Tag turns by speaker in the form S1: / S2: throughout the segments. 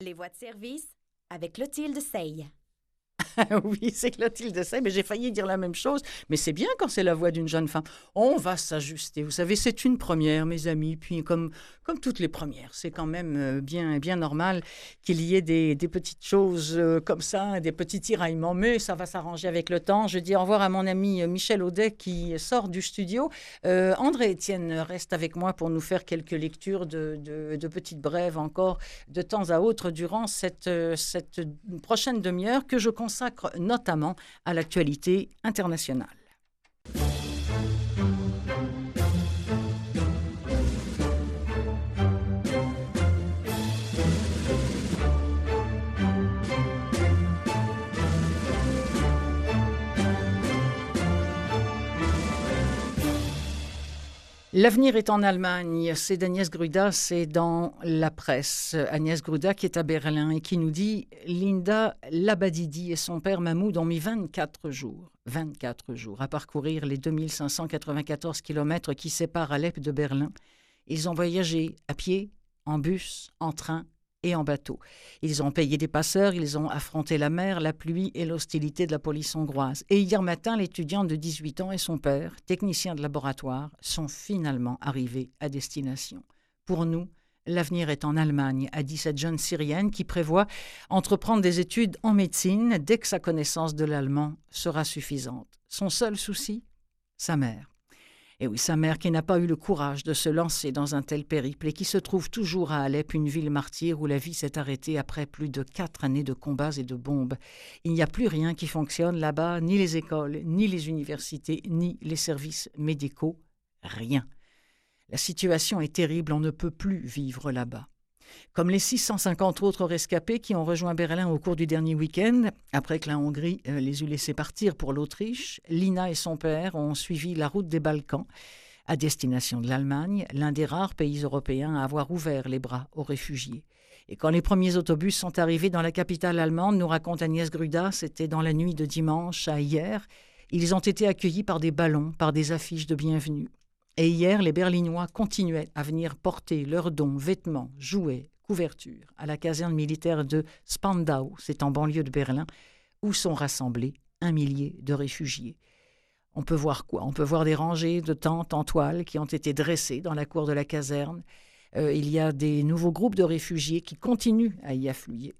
S1: Les voies de service avec Clotilde Sey.
S2: Oui, c'est Clotilde Sey, mais j'ai failli dire la même chose. Mais c'est bien quand c'est la voix d'une jeune femme. On va s'ajuster. Vous savez, c'est une première, mes amis. Puis comme toutes les premières, c'est quand même bien normal qu'il y ait des petites choses comme ça, des petits tiraillements. Mais ça va s'arranger avec le temps. Je dis au revoir à mon ami Michel Audet qui sort du studio. André Etienne reste avec moi pour nous faire quelques lectures de petites brèves encore de temps à autre durant cette prochaine demi-heure que je consacre notamment à l'actualité internationale. L'avenir est en Allemagne, c'est d'Agnès Gruda, c'est dans la presse. Agnès Gruda qui est à Berlin et qui nous dit « Linda Labadidi et son père Mahmoud ont mis 24 jours à parcourir les 2594 kilomètres qui séparent Alep de Berlin. Ils ont voyagé à pied, en bus, en train et en bateau. Ils ont payé des passeurs, ils ont affronté la mer, la pluie et l'hostilité de la police hongroise. Et hier matin, l'étudiante de 18 ans et son père, technicien de laboratoire, sont finalement arrivés à destination. Pour nous, l'avenir est en Allemagne, a dit cette jeune Syrienne qui prévoit entreprendre des études en médecine dès que sa connaissance de l'allemand sera suffisante. Son seul souci, sa mère. Et oui, sa mère qui n'a pas eu le courage de se lancer dans un tel périple et qui se trouve toujours à Alep, une ville martyre où la vie s'est arrêtée après plus de 4 années de combats et de bombes. Il n'y a plus rien qui fonctionne là-bas, ni les écoles, ni les universités, ni les services médicaux, rien. La situation est terrible, on ne peut plus vivre là-bas. Comme les 650 autres rescapés qui ont rejoint Berlin au cours du dernier week-end, après que la Hongrie les eut laissés partir pour l'Autriche, Lina et son père ont suivi la route des Balkans à destination de l'Allemagne, l'un des rares pays européens à avoir ouvert les bras aux réfugiés. Et quand les premiers autobus sont arrivés dans la capitale allemande, nous raconte Agnès Gruda, c'était dans la nuit de dimanche à hier, ils ont été accueillis par des ballons, par des affiches de bienvenue. Et hier, les Berlinois continuaient à venir porter leurs dons, vêtements, jouets, couvertures à la caserne militaire de Spandau, c'est en banlieue de Berlin, où sont rassemblés 1 millier de réfugiés. On peut voir quoi ? On peut voir des rangées de tentes en toile qui ont été dressées dans la cour de la caserne. Il y a des nouveaux groupes de réfugiés qui continuent à y affluer.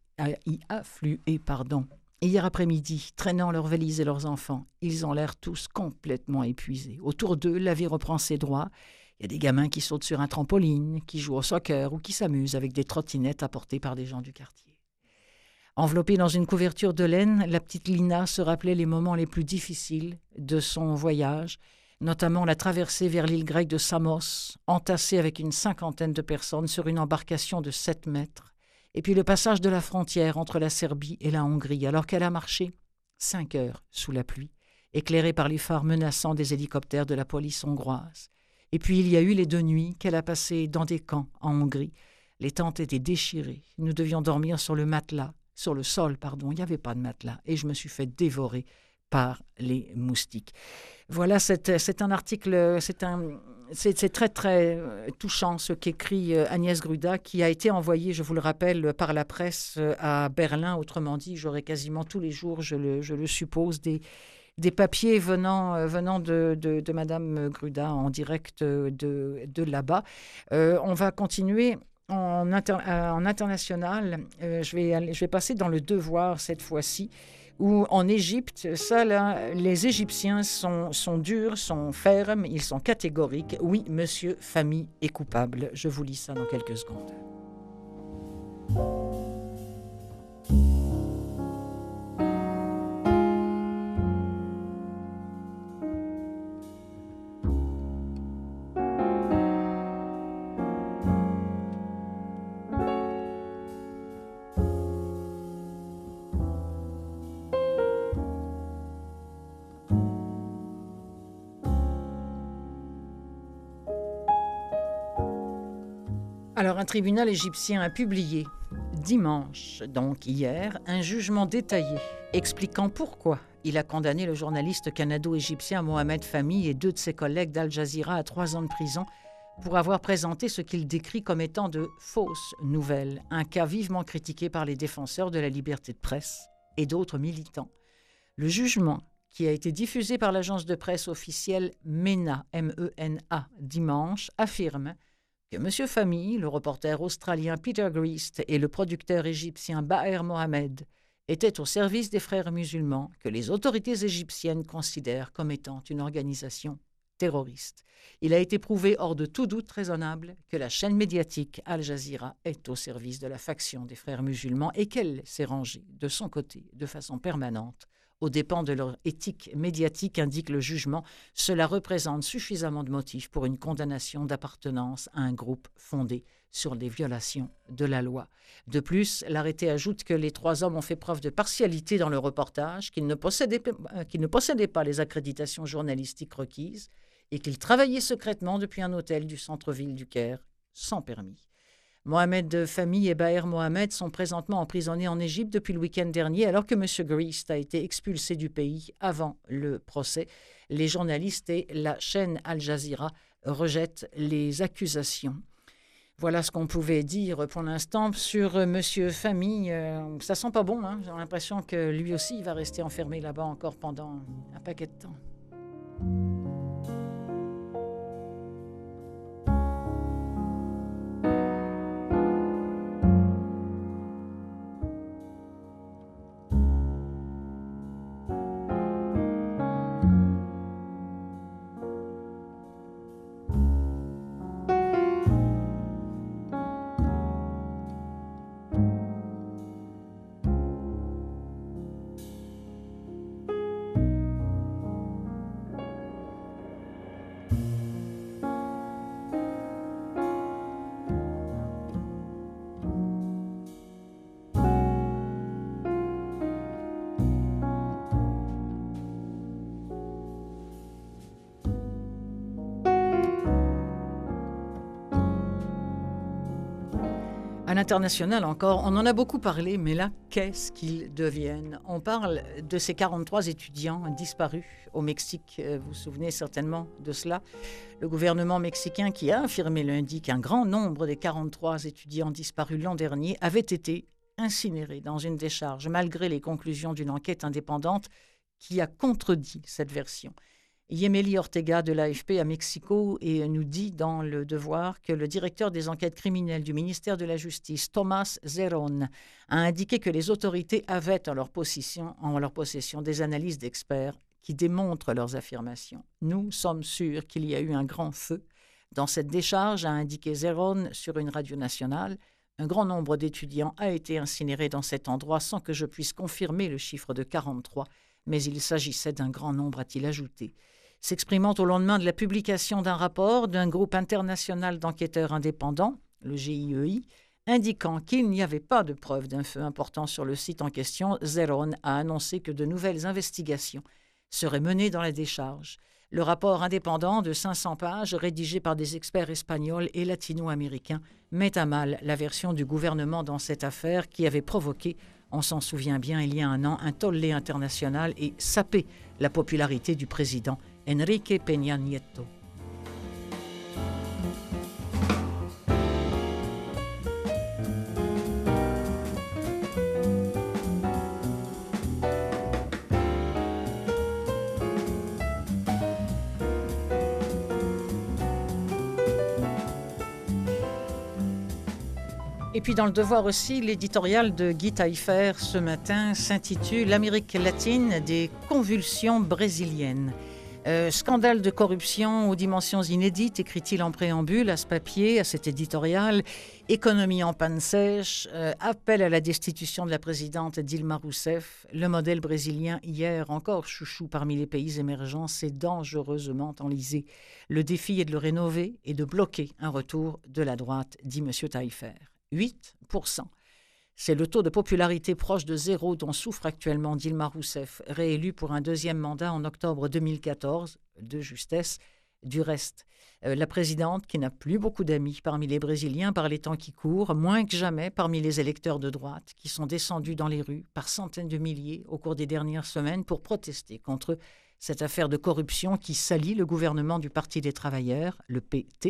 S2: Hier après-midi, traînant leurs valises et leurs enfants, ils ont l'air tous complètement épuisés. Autour d'eux, la vie reprend ses droits. Il y a des gamins qui sautent sur un trampoline, qui jouent au soccer ou qui s'amusent avec des trottinettes apportées par des gens du quartier. Enveloppée dans une couverture de laine, la petite Lina se rappelait les moments les plus difficiles de son voyage, notamment la traversée vers l'île grecque de Samos, entassée avec une 50aine de personnes sur une embarcation de 7 mètres, et puis le passage de la frontière entre la Serbie et la Hongrie, alors qu'elle a marché 5 heures sous la pluie, éclairée par les phares menaçants des hélicoptères de la police hongroise. Et puis il y a eu les 2 nuits qu'elle a passées dans des camps en Hongrie. Les tentes étaient déchirées. Nous devions dormir sur le sol, il n'y avait pas de matelas. Et je me suis fait dévorer par les moustiques. Voilà, c'est un article, c'est très très touchant ce qu'écrit Agnès Gruda, qui a été envoyée, je vous le rappelle, par la presse à Berlin. Autrement dit, j'aurai quasiment tous les jours, je le suppose, des papiers venant de Madame Gruda en direct de là-bas. On va continuer en international. Je vais passer dans le Devoir cette fois-ci, où en Égypte, les Égyptiens sont durs, sont fermes, ils sont catégoriques. Oui, monsieur, famille est coupable. Je vous lis ça dans quelques secondes. Alors, un tribunal égyptien a publié dimanche, donc hier, un jugement détaillé expliquant pourquoi il a condamné le journaliste canado-égyptien Mohamed Fahmy et 2 de ses collègues d'Al Jazeera à 3 ans de prison pour avoir présenté ce qu'il décrit comme étant de fausses nouvelles, un cas vivement critiqué par les défenseurs de la liberté de presse et d'autres militants. Le jugement, qui a été diffusé par l'agence de presse officielle MENA, M-E-N-A, dimanche, affirme que M. Fahmy, le reporter australien Peter Grist et le producteur égyptien Baher Mohamed étaient au service des frères musulmans que les autorités égyptiennes considèrent comme étant une organisation terroriste. Il a été prouvé hors de tout doute raisonnable que la chaîne médiatique Al Jazeera est au service de la faction des frères musulmans et qu'elle s'est rangée de son côté de façon permanente aux dépens de leur éthique médiatique, indique le jugement. Cela représente suffisamment de motifs pour une condamnation d'appartenance à un groupe fondé sur des violations de la loi. De plus, l'arrêté ajoute que les 3 hommes ont fait preuve de partialité dans le reportage, qu'ils ne possédaient pas les accréditations journalistiques requises et qu'ils travaillaient secrètement depuis un hôtel du centre-ville du Caire, sans permis. Mohamed Fahmy et Baher Mohamed sont présentement emprisonnés en Égypte depuis le week-end dernier, alors que M. Grist a été expulsé du pays avant le procès. Les journalistes et la chaîne Al Jazeera rejettent les accusations. Voilà ce qu'on pouvait dire pour l'instant sur M. Fahmy. Ça sent pas bon, hein? J'ai l'impression que lui aussi il va rester enfermé là-bas encore pendant un paquet de temps. À l'international encore, on en a beaucoup parlé, mais là, qu'est-ce qu'ils deviennent? On parle de ces 43 étudiants disparus au Mexique. Vous vous souvenez certainement de cela. Le gouvernement mexicain qui a affirmé lundi qu'un grand nombre des 43 étudiants disparus l'an dernier avaient été incinérés dans une décharge, malgré les conclusions d'une enquête indépendante qui a contredit cette version. Yemeli Ortega de l'AFP à Mexico et nous dit dans Le Devoir que le directeur des enquêtes criminelles du ministère de la Justice, Tomás Zerón, a indiqué que les autorités avaient en leur possession des analyses d'experts qui démontrent leurs affirmations. Nous sommes sûrs qu'il y a eu un grand feu dans cette décharge, a indiqué Zerón sur une radio nationale. Un grand nombre d'étudiants a été incinéré dans cet endroit sans que je puisse confirmer le chiffre de 43, mais il s'agissait d'un grand nombre, a-t-il ajouté. S'exprimant au lendemain de la publication d'un rapport d'un groupe international d'enquêteurs indépendants, le GIEI, indiquant qu'il n'y avait pas de preuve d'un feu important sur le site en question, Zerón a annoncé que de nouvelles investigations seraient menées dans la décharge. Le rapport indépendant de 500 pages, rédigé par des experts espagnols et latino-américains, met à mal la version du gouvernement dans cette affaire qui avait provoqué, on s'en souvient bien, il y a un an, un tollé international et sapé la popularité du président Enrique Peña Nieto. Et puis dans Le Devoir aussi, l'éditorial de Guy Taillefer ce matin s'intitule « L'Amérique latine des convulsions brésiliennes ». Scandale de corruption aux dimensions inédites, écrit-il en préambule à ce papier, à cet éditorial. Économie en panne sèche, appel à la destitution de la présidente Dilma Rousseff. Le modèle brésilien, hier encore chouchou parmi les pays émergents, s'est dangereusement enlisé. Le défi est de le rénover et de bloquer un retour de la droite, dit M. Taillefer. 8%. C'est le taux de popularité proche de zéro dont souffre actuellement Dilma Rousseff, réélue pour un deuxième mandat en octobre 2014, de justesse. Du reste, la présidente, qui n'a plus beaucoup d'amis parmi les Brésiliens par les temps qui courent, moins que jamais parmi les électeurs de droite, qui sont descendus dans les rues par centaines de milliers au cours des dernières semaines pour protester contre cette affaire de corruption qui salit le gouvernement du Parti des travailleurs, le PT,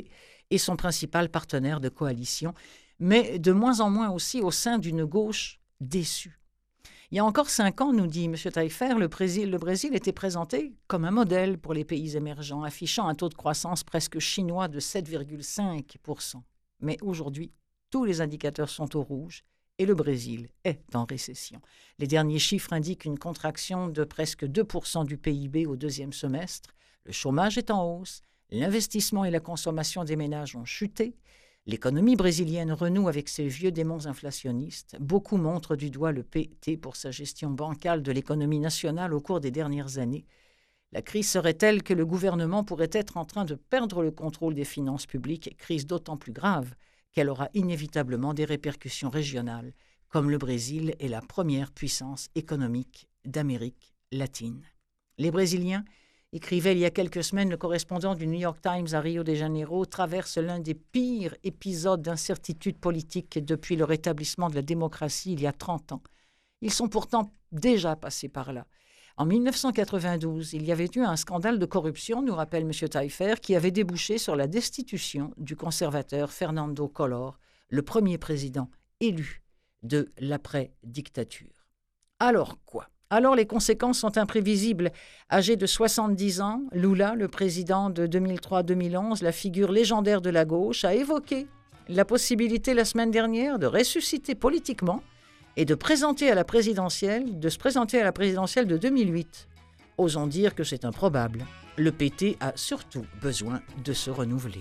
S2: et son principal partenaire de coalition, mais de moins en moins aussi au sein d'une gauche déçue. Il y a encore 5 ans, nous dit M. Taillefer, le Brésil était présenté comme un modèle pour les pays émergents, affichant un taux de croissance presque chinois de 7,5%. Mais aujourd'hui, tous les indicateurs sont au rouge et le Brésil est en récession. Les derniers chiffres indiquent une contraction de presque 2% du PIB au deuxième semestre. Le chômage est en hausse, l'investissement et la consommation des ménages ont chuté. L'économie brésilienne renoue avec ses vieux démons inflationnistes. Beaucoup montrent du doigt le PT pour sa gestion bancale de l'économie nationale au cours des dernières années. La crise serait telle que le gouvernement pourrait être en train de perdre le contrôle des finances publiques, crise d'autant plus grave qu'elle aura inévitablement des répercussions régionales, comme le Brésil est la première puissance économique d'Amérique latine. Les Brésiliens, écrivait il y a quelques semaines le correspondant du New York Times à Rio de Janeiro, traverse l'un des pires épisodes d'incertitude politique depuis le rétablissement de la démocratie il y a 30 ans. Ils sont pourtant déjà passés par là. En 1992, il y avait eu un scandale de corruption, nous rappelle M. Taillefer, qui avait débouché sur la destitution du conservateur Fernando Collor, le premier président élu de l'après-dictature. Alors quoi ? Alors les conséquences sont imprévisibles. Âgé de 70 ans, Lula, le président de 2003-2011, la figure légendaire de la gauche, a évoqué la possibilité la semaine dernière de ressusciter politiquement et de se présenter à la présidentielle de 2008. Osons dire que c'est improbable. Le PT a surtout besoin de se renouveler.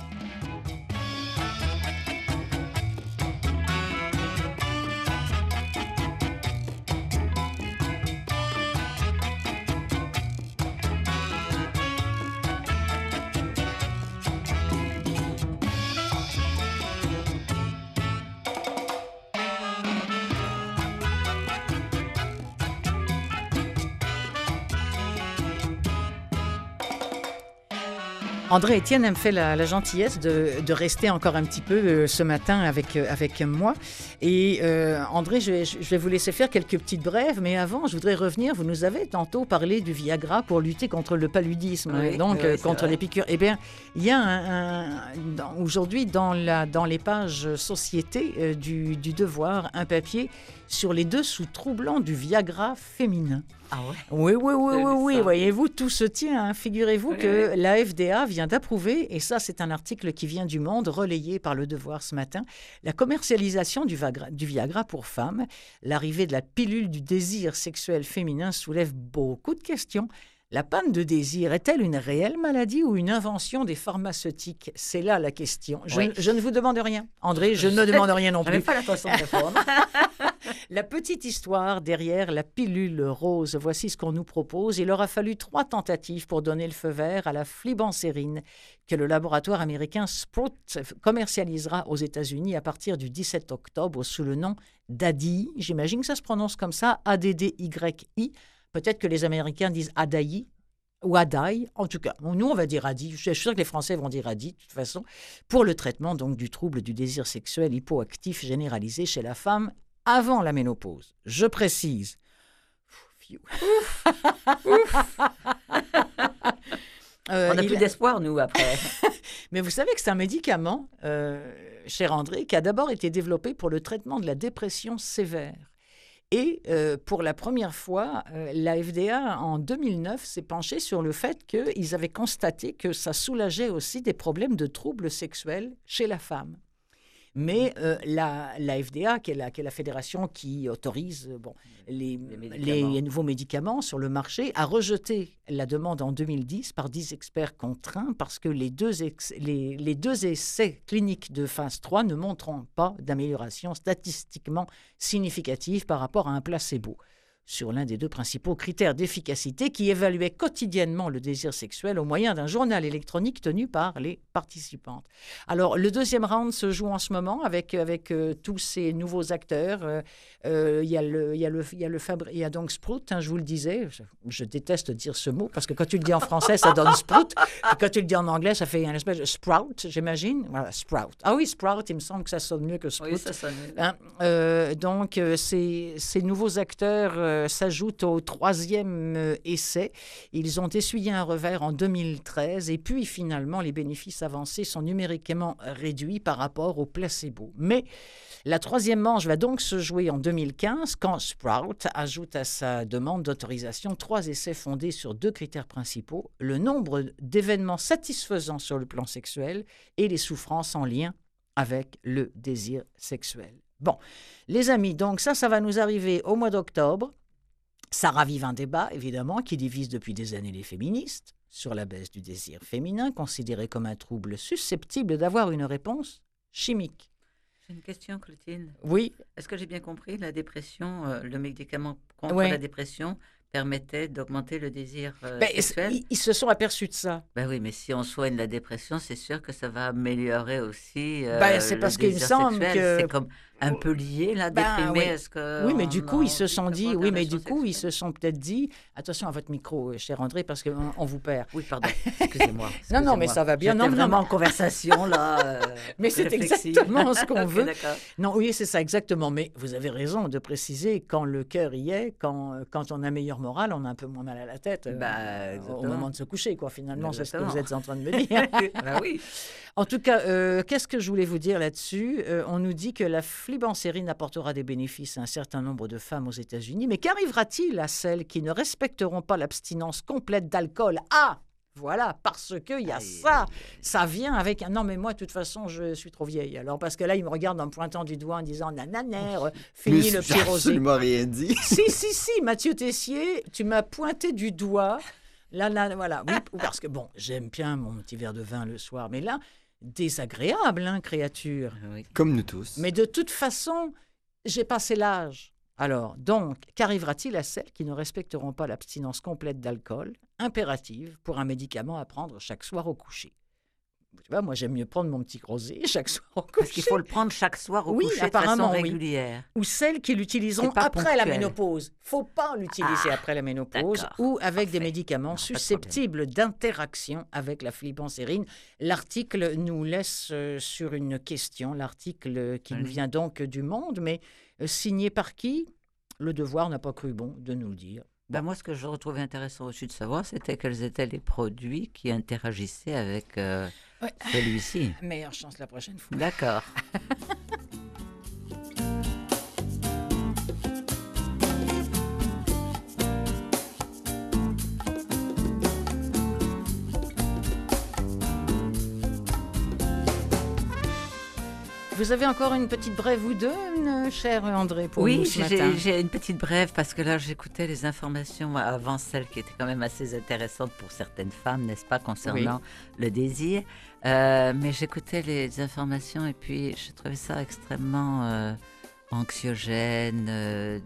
S2: André Étienne me fait la gentillesse de rester encore un petit peu ce matin avec moi. Et André, je vais vous laisser faire quelques petites brèves, mais avant, je voudrais revenir. Vous nous avez tantôt parlé du Viagra pour lutter contre le paludisme,
S3: oui,
S2: donc
S3: oui,
S2: contre les piqûres. Eh bien, il y a aujourd'hui dans les pages Société du Devoir, un papier sur les dessous troublants du Viagra féminin.
S3: Ah ouais?
S2: Oui. Voyez-vous, tout se tient. Hein. Figurez-vous que la FDA vient d'approuver, et ça c'est un article qui vient du Monde, relayé par Le Devoir ce matin, la commercialisation du Viagra pour femmes. L'arrivée de la pilule du désir sexuel féminin soulève beaucoup de questions. La panne de désir est-elle une réelle maladie ou une invention des pharmaceutiques? C'est là la question. Je ne vous demande rien. André, je ne demande rien non plus.
S3: Je n'avais pas l'intention de répondre.
S2: La petite histoire derrière la pilule rose. Voici ce qu'on nous propose. Il aura fallu 3 tentatives pour donner le feu vert à la flibanserine que le laboratoire américain Sprout commercialisera aux États-Unis à partir du 17 octobre sous le nom d'Adi. J'imagine que ça se prononce comme ça, A-D-D-Y-I. Peut-être que les Américains disent Adaï ou Adaï. En tout cas, nous, on va dire Adi. Je suis sûr que les Français vont dire Adi, de toute façon, pour le traitement donc, du trouble du désir sexuel hypoactif généralisé chez la femme avant la ménopause. Je précise.
S3: On n'a plus d'espoir, nous, après.
S2: Mais vous savez que c'est un médicament, cher André, qui a d'abord été développé pour le traitement de la dépression sévère. Et pour la première fois, la FDA, en 2009, s'est penchée sur le fait qu'ils avaient constaté que ça soulageait aussi des problèmes de troubles sexuels chez la femme. Mais la FDA, qui est la fédération qui autorise les nouveaux médicaments sur le marché, a rejeté la demande en 2010 par 10 experts contraints parce que les deux essais cliniques de phase 3 ne montreront pas d'amélioration statistiquement significative par rapport à un placebo sur l'un des 2 principaux critères d'efficacité qui évaluait quotidiennement le désir sexuel au moyen d'un journal électronique tenu par les participantes. Alors, le deuxième round se joue en ce moment avec tous ces nouveaux acteurs. Il y a donc Sprout, hein, je vous le disais. Je déteste dire ce mot parce que quand tu le dis en français, ça donne Sprout. Et quand tu le dis en anglais, ça fait un espèce de Sprout, j'imagine. Voilà, Sprout. Ah oui, Sprout, il me semble que ça sonne mieux que Sprout.
S3: Oui, ça sonne mieux.
S2: Hein? Donc, ces nouveaux acteurs s'ajoute au 3e essai. Ils ont essuyé un revers en 2013 et puis finalement les bénéfices avancés sont numériquement réduits par rapport au placebo. Mais la 3e manche va donc se jouer en 2015 quand Sprout ajoute à sa demande d'autorisation 3 essais fondés sur 2 critères principaux, le nombre d'événements satisfaisants sur le plan sexuel et les souffrances en lien avec le désir sexuel. Bon, les amis, donc ça va nous arriver au mois d'octobre. Ça ravive un débat, évidemment, qui divise depuis des années les féministes sur la baisse du désir féminin, considéré comme un trouble susceptible d'avoir une réponse chimique.
S3: J'ai une question, Clotilde.
S2: Oui.
S3: Est-ce que j'ai bien compris, la dépression, le médicament contre la dépression permettait d'augmenter le désir sexuel?
S2: Ils se sont aperçus de ça.
S3: Ben oui, mais si on soigne la dépression, c'est sûr que ça va améliorer aussi
S2: c'est
S3: le
S2: parce qu'il me
S3: désir
S2: semble
S3: sexuel.
S2: que...
S3: C'est comme un peu lié, là, déprimé.
S2: Oui.
S3: Est-ce que
S2: oui, mais du coup, ils se sont dit... Oui, mais du
S3: sexuelle?
S2: coup, ils se sont peut-être dit... Attention à votre micro, cher André, parce qu'on vous perd.
S3: Oui, pardon. Excusez-moi.
S2: Non, mais ça va bien.
S3: J'étais
S2: non,
S3: vraiment
S2: non.
S3: en conversation, là.
S2: Mais c'est exactement ce qu'on veut.
S3: D'accord.
S2: Non, oui, c'est ça, exactement. Mais vous avez raison de préciser, quand le cœur y est, quand on a meilleur moral, on a un peu moins mal à la tête au moment de se coucher, quoi. Finalement, c'est ce que vous êtes en train de me dire.
S3: Ben oui.
S2: En tout cas, qu'est-ce que je voulais vous dire là-dessus? On nous dit que la flibansérie apportera des bénéfices à un certain nombre de femmes aux États-Unis. Mais qu'arrivera-t-il à celles qui ne respecteront pas l'abstinence complète d'alcool? Ah! Voilà, parce qu'il y a ça. Ça vient avec... Non, mais moi, de toute façon, je suis trop vieille. Alors, parce que là, il me regarde en me pointant du doigt en disant « Nananère, fini le
S4: j'ai absolument rien dit. »
S2: Si, Mathieu Tessier, tu m'as pointé du doigt. Là, voilà. Oui, parce que, bon, j'aime bien mon petit verre de vin le soir. Mais là, désagréable, hein, créature.
S3: Oui.
S4: Comme nous tous.
S2: Mais de toute façon, j'ai passé l'âge. Alors, donc, qu'arrivera-t-il à celles qui ne respecteront pas l'abstinence complète d'alcool, impérative pour un médicament à prendre chaque soir au coucher? Tu vois, moi, j'aime mieux prendre mon petit rosé chaque soir au coucher.
S3: Parce qu'il faut le prendre chaque soir au coucher de façon régulière.
S2: Ou celles qui l'utiliseront après la ménopause. Il ne faut pas l'utiliser après la ménopause ou avec des médicaments susceptibles d'interaction avec la flibansérie. L'article nous laisse sur une question, l'article qui nous vient donc du Monde, mais signé par qui? Le Devoir n'a pas cru bon de nous le dire.
S3: Ben moi, ce que je retrouvais intéressant aussi de savoir, c'était quels étaient les produits qui interagissaient avec celui-ci.
S2: Meilleure chance la prochaine fois.
S3: D'accord.
S2: Vous avez encore une petite brève ou deux, cher André, pour nous ce matin?
S3: Oui, j'ai une petite brève parce que là, j'écoutais les informations avant celles qui étaient quand même assez intéressantes pour certaines femmes, n'est-ce pas, concernant le désir. Mais j'écoutais les informations et puis je trouvais ça extrêmement anxiogène,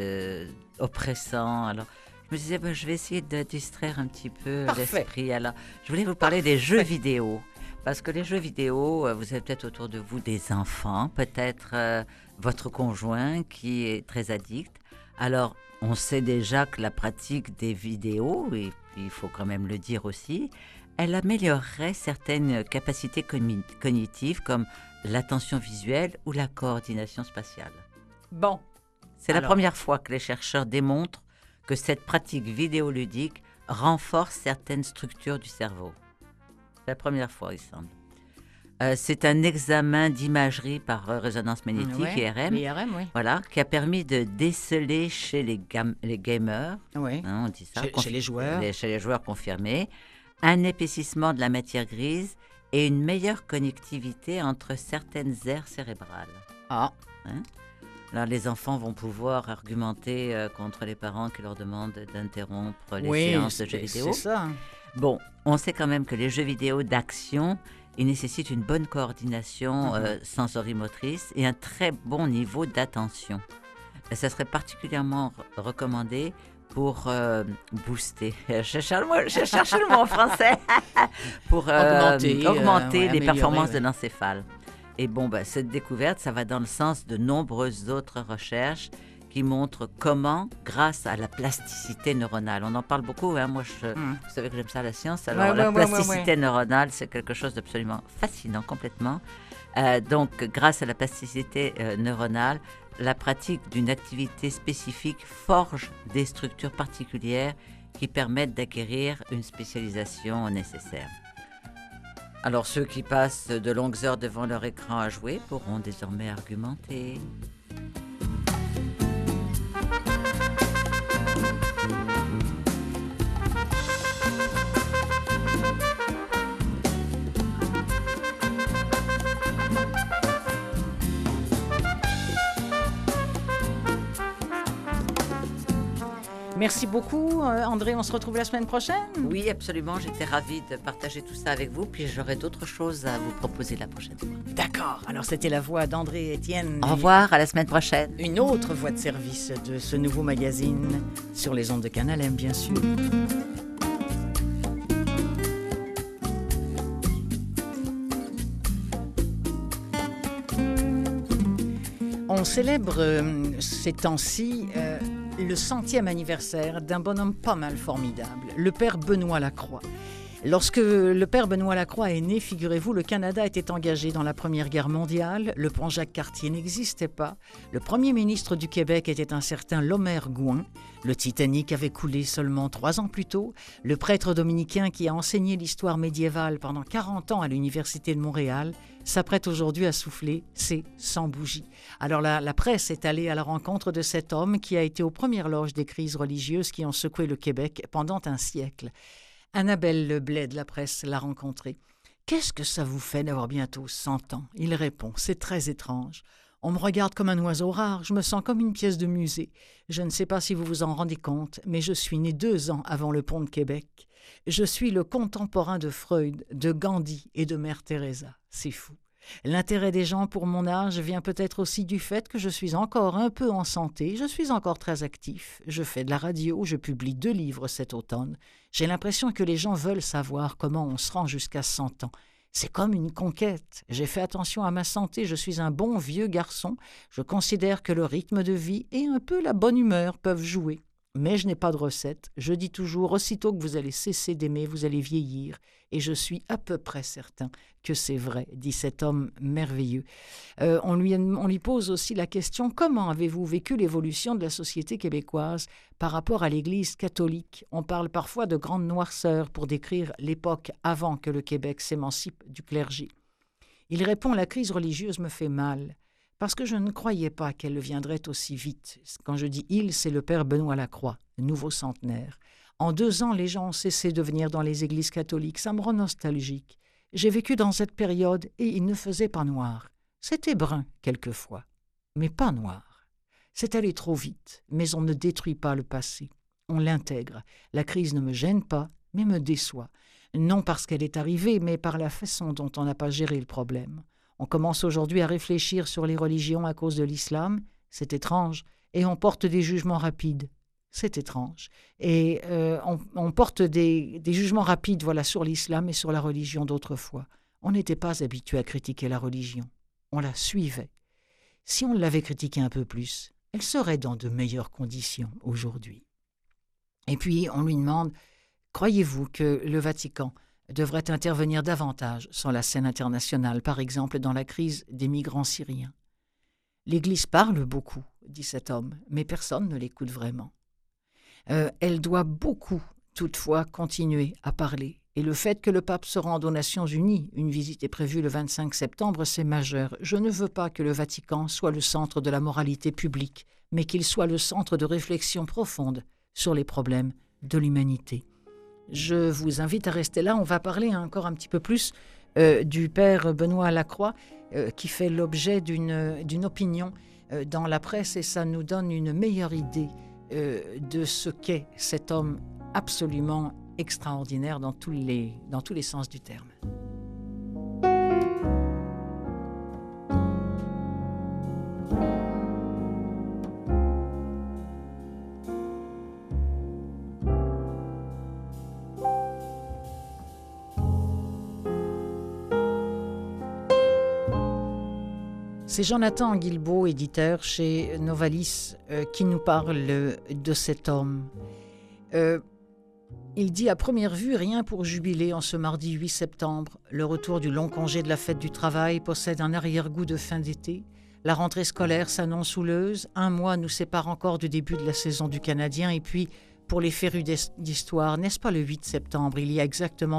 S3: oppressant. Alors, je me disais, je vais essayer de distraire un petit peu l'esprit. Alors, je voulais vous parler des jeux vidéo. Parce que les jeux vidéo, vous avez peut-être autour de vous des enfants, peut-être votre conjoint qui est très addict. Alors, on sait déjà que la pratique des vidéos, et il faut quand même le dire aussi, elle améliorerait certaines capacités cognitives comme l'attention visuelle ou la coordination spatiale.
S2: Bon.
S3: C'est la première fois que les chercheurs démontrent que cette pratique vidéoludique renforce certaines structures du cerveau. C'est la première fois, il semble. C'est un examen d'imagerie par résonance magnétique, IRM, voilà, qui a permis de déceler chez les gamers, on dit ça,
S2: chez les joueurs,
S3: chez les joueurs confirmés, un épaississement de la matière grise et une meilleure connectivité entre certaines aires cérébrales. Alors, les enfants vont pouvoir argumenter contre les parents qui leur demandent d'interrompre les séances de jeux vidéo.
S2: C'est ça.
S3: Bon, on sait quand même que les jeux vidéo d'action, ils nécessitent une bonne coordination sensorimotrice et un très bon niveau d'attention. Et ça serait particulièrement recommandé pour booster, je cherche le mot en français, pour augmenter les performances de l'encéphale. Et bon, cette découverte, ça va dans le sens de nombreuses autres recherches qui montrent comment, grâce à la plasticité neuronale, on en parle beaucoup, moi, vous savez que j'aime ça la science, alors la plasticité neuronale, c'est quelque chose d'absolument fascinant, complètement. Donc, grâce à la plasticité neuronale, la pratique d'une activité spécifique forge des structures particulières qui permettent d'acquérir une spécialisation nécessaire. Alors, ceux qui passent de longues heures devant leur écran à jouer pourront désormais argumenter.
S2: Merci beaucoup, André. On se retrouve la semaine prochaine.
S3: Oui, absolument. J'étais ravie de partager tout ça avec vous. Puis j'aurai d'autres choses à vous proposer la prochaine fois.
S2: D'accord. Alors, c'était la voix d'André Etienne.
S3: Au revoir, à la semaine prochaine.
S2: Une autre voix de service de ce nouveau magazine sur les ondes de Canal M, bien sûr. On célèbre ces temps-ci le 100e anniversaire d'un bonhomme pas mal formidable, le père Benoît Lacroix. Lorsque le père Benoît Lacroix est né, figurez-vous, le Canada était engagé dans la Première Guerre mondiale, le pont Jacques-Cartier n'existait pas, le premier ministre du Québec était un certain Lomer Gouin, le Titanic avait coulé seulement 3 ans plus tôt, le prêtre dominicain qui a enseigné l'histoire médiévale pendant 40 ans à l'Université de Montréal s'apprête aujourd'hui à souffler ses 100 bougies. Alors la presse est allée à la rencontre de cet homme qui a été aux premières loges des crises religieuses qui ont secoué le Québec pendant un siècle. Annabelle Leblay de la presse l'a rencontré. « Qu'est-ce que ça vous fait d'avoir bientôt 100 ans ?» Il répond « C'est très étrange. On me regarde comme un oiseau rare, je me sens comme une pièce de musée. Je ne sais pas si vous vous en rendez compte, mais je suis né 2 ans avant le pont de Québec. Je suis le contemporain de Freud, de Gandhi et de Mère Teresa. C'est fou. L'intérêt des gens pour mon âge vient peut-être aussi du fait que je suis encore un peu en santé, je suis encore très actif, je fais de la radio, je publie 2 livres cet automne. J'ai l'impression que les gens veulent savoir comment on se rend jusqu'à 100 ans. C'est comme une conquête. J'ai fait attention à ma santé, je suis un bon vieux garçon. Je considère que le rythme de vie et un peu la bonne humeur peuvent jouer. Mais je n'ai pas de recette. Je dis toujours, aussitôt que vous allez cesser d'aimer, vous allez vieillir. Et je suis à peu près certain que c'est vrai, dit cet homme merveilleux. On lui pose aussi la question, comment avez-vous vécu l'évolution de la société québécoise par rapport à l'Église catholique? On parle parfois de grande noirceur pour décrire l'époque avant que le Québec s'émancipe du clergé. Il répond, la crise religieuse me fait mal. Parce que je ne croyais pas qu'elle viendrait aussi vite. Quand je dis « il », c'est le père Benoît Lacroix, nouveau centenaire. En 2 ans, les gens ont cessé de venir dans les églises catholiques. Ça me rend nostalgique. J'ai vécu dans cette période et il ne faisait pas noir. C'était brun, quelquefois, mais pas noir. C'est allé trop vite, mais on ne détruit pas le passé. On l'intègre. La crise ne me gêne pas, mais me déçoit. Non parce qu'elle est arrivée, mais par la façon dont on n'a pas géré le problème. On commence aujourd'hui à réfléchir sur les religions à cause de l'islam. C'est étrange. Et on porte des jugements rapides. C'est étrange. Et on porte des jugements rapides sur l'islam et sur la religion d'autrefois. On n'était pas habitué à critiquer la religion. On la suivait. Si on l'avait critiquée un peu plus, elle serait dans de meilleures conditions aujourd'hui. Et puis, on lui demande, croyez-vous que le Vatican devrait intervenir davantage sur la scène internationale, par exemple dans la crise des migrants syriens? L'Église parle beaucoup, dit cet homme, mais personne ne l'écoute vraiment. Elle doit beaucoup, toutefois, continuer à parler. Et le fait que le pape se rende aux Nations Unies, une visite est prévue le 25 septembre, c'est majeur. Je ne veux pas que le Vatican soit le centre de la moralité publique, mais qu'il soit le centre de réflexion profonde sur les problèmes de l'humanité. Je vous invite à rester là. On va parler encore un petit peu plus du père Benoît Lacroix, qui fait l'objet d'une opinion dans la presse, et ça nous donne une meilleure idée de ce qu'est cet homme absolument extraordinaire dans tous les sens du terme. C'est Jonathan Guilbeault, éditeur chez Novalis, qui nous parle de cet homme. Il dit à première vue rien pour jubiler en ce mardi 8 septembre. Le retour du long congé de la fête du travail possède un arrière-goût de fin d'été. La rentrée scolaire s'annonce houleuse. 1 mois nous sépare encore du début de la saison du Canadien. Et puis, pour les férus d'histoire, n'est-ce pas le 8 septembre, il y a exactement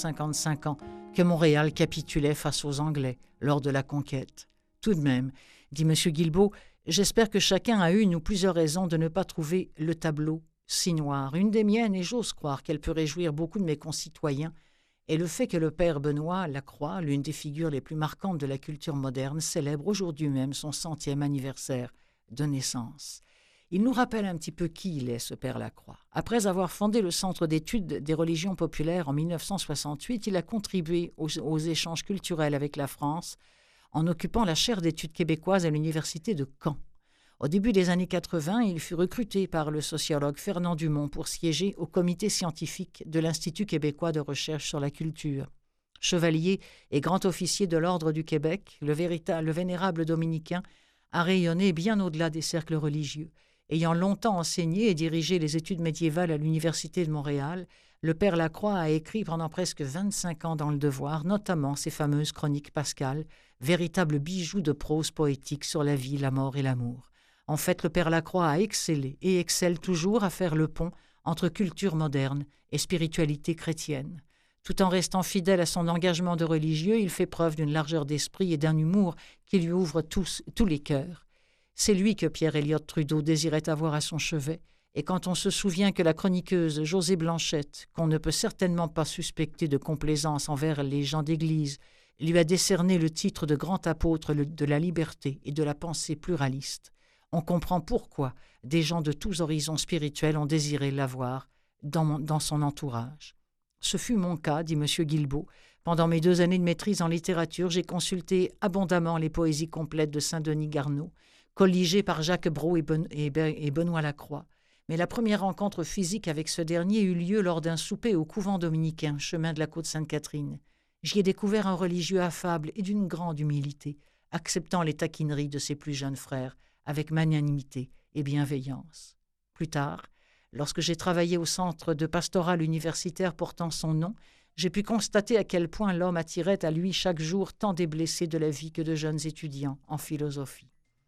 S2: 255 ans, que Montréal capitulait face aux Anglais lors de la conquête? Tout de même, dit M. Guilbeault, j'espère que chacun a une ou plusieurs raisons de ne pas trouver le tableau si noir. Une des miennes, et j'ose croire qu'elle peut réjouir beaucoup de mes concitoyens, est le fait que le père Benoît Lacroix, l'une des figures les plus marquantes de la culture moderne, célèbre aujourd'hui même son 100e anniversaire de naissance. Il nous rappelle un petit peu qui il est, ce père Lacroix. Après avoir fondé le Centre d'études des religions populaires en 1968, il a contribué aux échanges culturels avec la France en occupant la chaire d'études québécoises à l'université de Caen. Au début des années 80, il fut recruté par le sociologue Fernand Dumont pour siéger au comité scientifique de l'Institut québécois de recherche sur la culture. Chevalier et grand officier de l'Ordre du Québec, le vénérable dominicain a rayonné bien au-delà des cercles religieux. Ayant longtemps enseigné et dirigé les études médiévales à l'Université de Montréal, le père Lacroix a écrit pendant presque 25 ans dans Le Devoir, notamment ses fameuses chroniques pascales, véritables bijoux de prose poétique sur la vie, la mort et l'amour. En fait, le père Lacroix a excellé et excelle toujours à faire le pont entre culture moderne et spiritualité chrétienne. Tout en restant fidèle à son engagement de religieux, il fait preuve d'une largeur d'esprit et d'un humour qui lui ouvre tous les cœurs. C'est lui que Pierre Elliott Trudeau désirait avoir à son chevet, et quand on se souvient que la chroniqueuse Josée Blanchette, qu'on ne peut certainement pas suspecter de complaisance envers les gens d'Église, lui a décerné le titre de grand apôtre de la liberté et de la pensée pluraliste, on comprend pourquoi des gens de tous horizons spirituels ont désiré l'avoir dans son entourage. Ce fut mon cas, dit M. Guilbeault. Pendant mes 2 années de maîtrise en littérature, j'ai consulté abondamment les poésies complètes de Saint-Denis Garneau, colligées par Jacques Brault et Benoît Lacroix. Mais la première rencontre physique avec ce dernier eut lieu lors d'un souper au couvent dominicain, chemin de la Côte-Sainte-Catherine. J'y ai découvert un religieux affable et d'une grande humilité, acceptant les taquineries de ses plus jeunes frères, avec magnanimité et bienveillance. Plus tard, lorsque j'ai travaillé au centre de pastoral universitaire portant son nom, j'ai pu constater à quel point l'homme attirait à lui chaque jour tant des blessés de la vie que de jeunes étudiants en philosophie.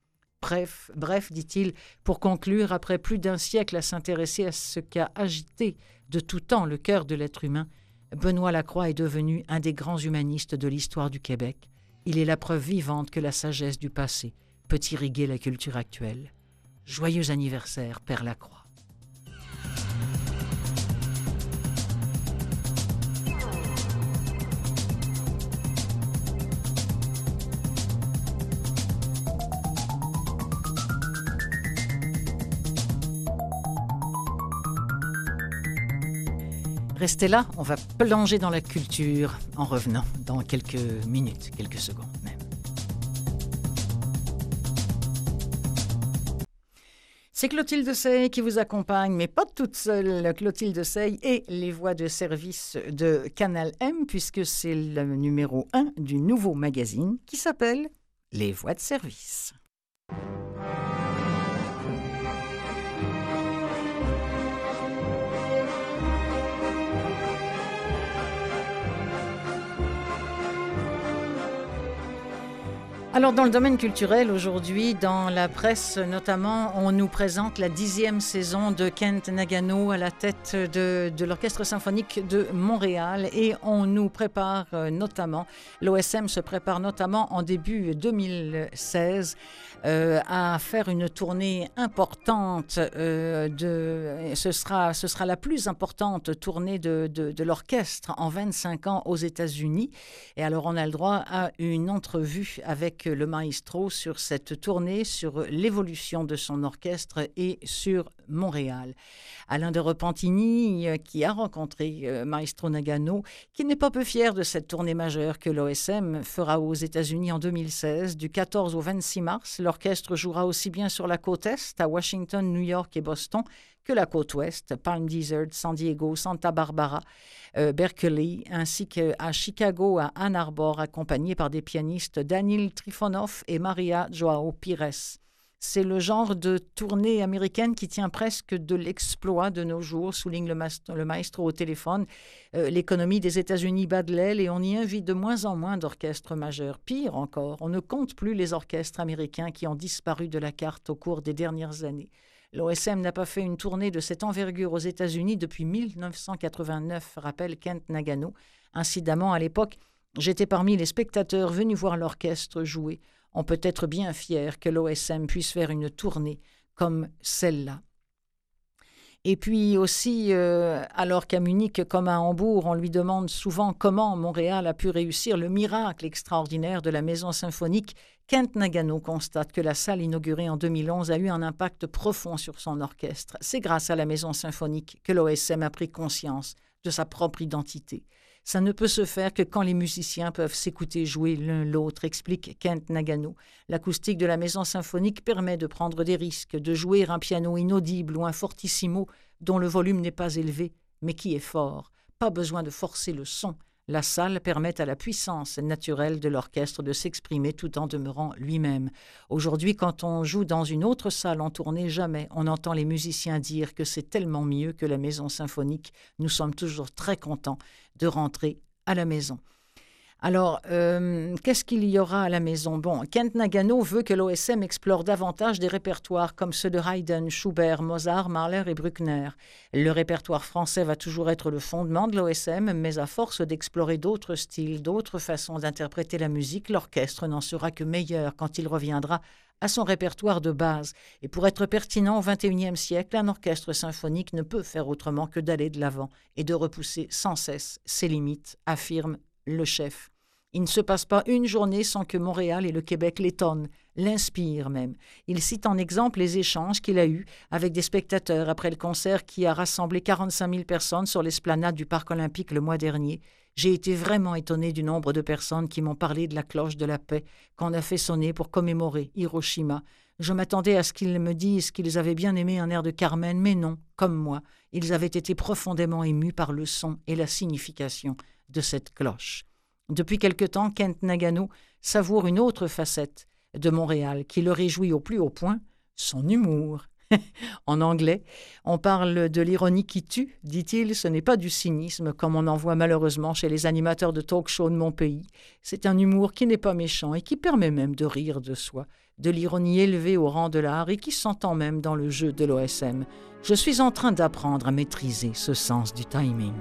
S2: Bref, dit-il, pour conclure, après plus d'1 siècle à s'intéresser à ce qu'a agité de tout temps le cœur de l'être humain, Benoît Lacroix est devenu un des grands humanistes de l'histoire du Québec. Il est la preuve vivante que la sagesse du passé peut irriguer la culture actuelle. Joyeux anniversaire, Père Lacroix. Restez là, on va plonger dans la culture en revenant dans quelques minutes, quelques secondes même. C'est Clotilde Sey qui vous accompagne, mais pas toute seule. Clotilde Sey et les voix de service de Canal M, puisque c'est le numéro 1 du nouveau magazine qui s'appelle Les voix de service. Alors, dans le domaine culturel, aujourd'hui, dans la presse notamment, on nous présente la 10e saison de Kent Nagano à la tête de l'Orchestre symphonique de Montréal et on nous prépare notamment, l'OSM se prépare notamment en début 2016 à faire une tournée importante. Ce sera la plus importante tournée de l'orchestre en 25 ans aux États-Unis. Et alors, on a le droit à une entrevue avec le maestro sur cette tournée, sur l'évolution de son orchestre et sur Montréal. Alain de Repentigny, qui a rencontré Maestro Nagano, qui n'est pas peu fier de cette tournée majeure que l'OSM fera aux États-Unis en 2016. Du 14 au 26 mars, l'orchestre jouera aussi bien sur la côte Est, à Washington, New York et Boston, que la côte Ouest, Palm Desert, San Diego, Santa Barbara, Berkeley, ainsi qu'à Chicago, à Ann Arbor, accompagné par des pianistes Daniil Trifonov et Maria Joao Pires. C'est le genre de tournée américaine qui tient presque de l'exploit de nos jours, souligne le maestro au téléphone. L'économie des États-Unis bat de l'aile et on y invite de moins en moins d'orchestres majeurs. Pire encore, on ne compte plus les orchestres américains qui ont disparu de la carte au cours des dernières années. L'OSM n'a pas fait une tournée de cette envergure aux États-Unis depuis 1989, rappelle Kent Nagano. Incidemment, à l'époque, j'étais parmi les spectateurs venus voir l'orchestre jouer. On peut être bien fier que l'OSM puisse faire une tournée comme celle-là. Et puis aussi, alors qu'à Munich comme à Hambourg, on lui demande souvent comment Montréal a pu réussir le miracle extraordinaire de la Maison symphonique, Kent Nagano constate que la salle inaugurée en 2011 a eu un impact profond sur son orchestre. C'est grâce à la Maison symphonique que l'OSM a pris conscience de sa propre identité. Ça ne peut se faire que quand les musiciens peuvent s'écouter jouer l'un l'autre, explique Kent Nagano. L'acoustique de la Maison symphonique permet de prendre des risques, de jouer un piano inaudible ou un fortissimo dont le volume n'est pas élevé, mais qui est fort. Pas besoin de forcer le son. La salle permet à la puissance naturelle de l'orchestre de s'exprimer tout en demeurant lui-même. Aujourd'hui, quand on joue dans une autre salle en tournée, jamais on entend les musiciens dire que c'est tellement mieux que la Maison symphonique. Nous sommes toujours très contents de rentrer à la maison. Alors, qu'est-ce qu'il y aura à la maison? Bon, Kent Nagano veut que l'OSM explore davantage des répertoires comme ceux de Haydn, Schubert, Mozart, Mahler et Bruckner. Le répertoire français va toujours être le fondement de l'OSM, mais à force d'explorer d'autres styles, d'autres façons d'interpréter la musique, l'orchestre n'en sera que meilleur quand il reviendra à son répertoire de base. Et pour être pertinent au XXIe siècle, un orchestre symphonique ne peut faire autrement que d'aller de l'avant et de repousser sans cesse ses limites, affirme le chef. Il ne se passe pas une journée sans que Montréal et le Québec l'étonnent, l'inspirent même. Il cite en exemple les échanges qu'il a eus avec des spectateurs après le concert qui a rassemblé 45 000 personnes sur l'esplanade du Parc olympique le mois dernier. J'ai été vraiment étonné du nombre de personnes qui m'ont parlé de la cloche de la paix qu'on a fait sonner pour commémorer Hiroshima. Je m'attendais à ce qu'ils me disent qu'ils avaient bien aimé un air de Carmen, mais non, comme moi, ils avaient été profondément émus par le son et la signification de cette cloche. Depuis quelque temps, Kent Nagano savoure une autre facette de Montréal qui le réjouit au plus haut point, son humour. En anglais, on parle de l'ironie qui tue, dit-il, ce n'est pas du cynisme comme on en voit malheureusement chez les animateurs de talk-show de mon pays. C'est un humour qui n'est pas méchant et qui permet même de rire de soi, de l'ironie élevée au rang de l'art et qui s'entend même dans le jeu de l'OSM. Je suis en train d'apprendre à maîtriser ce sens du timing.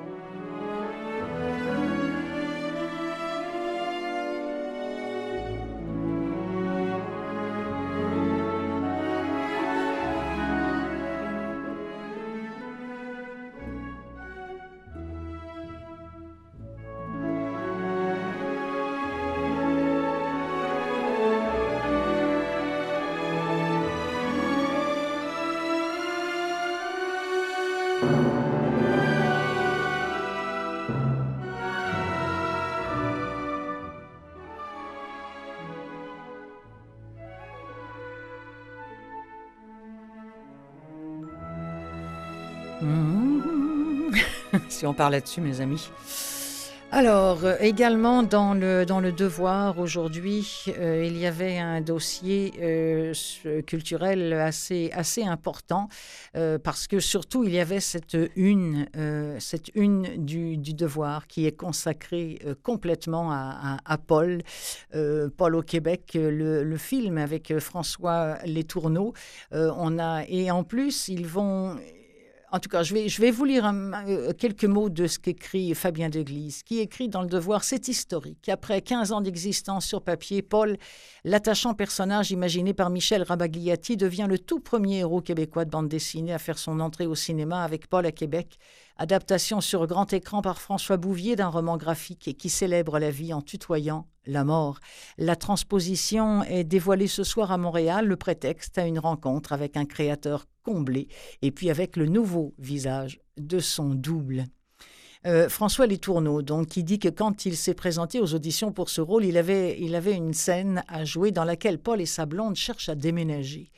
S2: Si on parle là-dessus, mes amis. Alors, également dans le Devoir, aujourd'hui, il y avait un dossier culturel assez important, parce que surtout, il y avait cette une du Devoir qui est consacrée complètement à Paul. Paul au Québec, le film avec François Letourneau. Et en plus, ils vont... En tout cas, je vais vous lire quelques mots de ce qu'écrit Fabien Deglise, qui écrit dans Le Devoir, c'est historique. Après 15 ans d'existence sur papier, Paul, l'attachant personnage imaginé par Michel Rabagliati, devient le tout premier héros québécois de bande dessinée à faire son entrée au cinéma avec Paul à Québec. Adaptation sur grand écran par François Bouvier d'un roman graphique et qui célèbre la vie en tutoyant la mort. La transposition est dévoilée ce soir à Montréal, le prétexte à une rencontre avec un créateur comblé et puis avec le nouveau visage de son double. François Letourneau, donc, qui dit que quand il s'est présenté aux auditions pour ce rôle, il avait une scène à jouer dans laquelle Paul et sa blonde cherchent à déménager.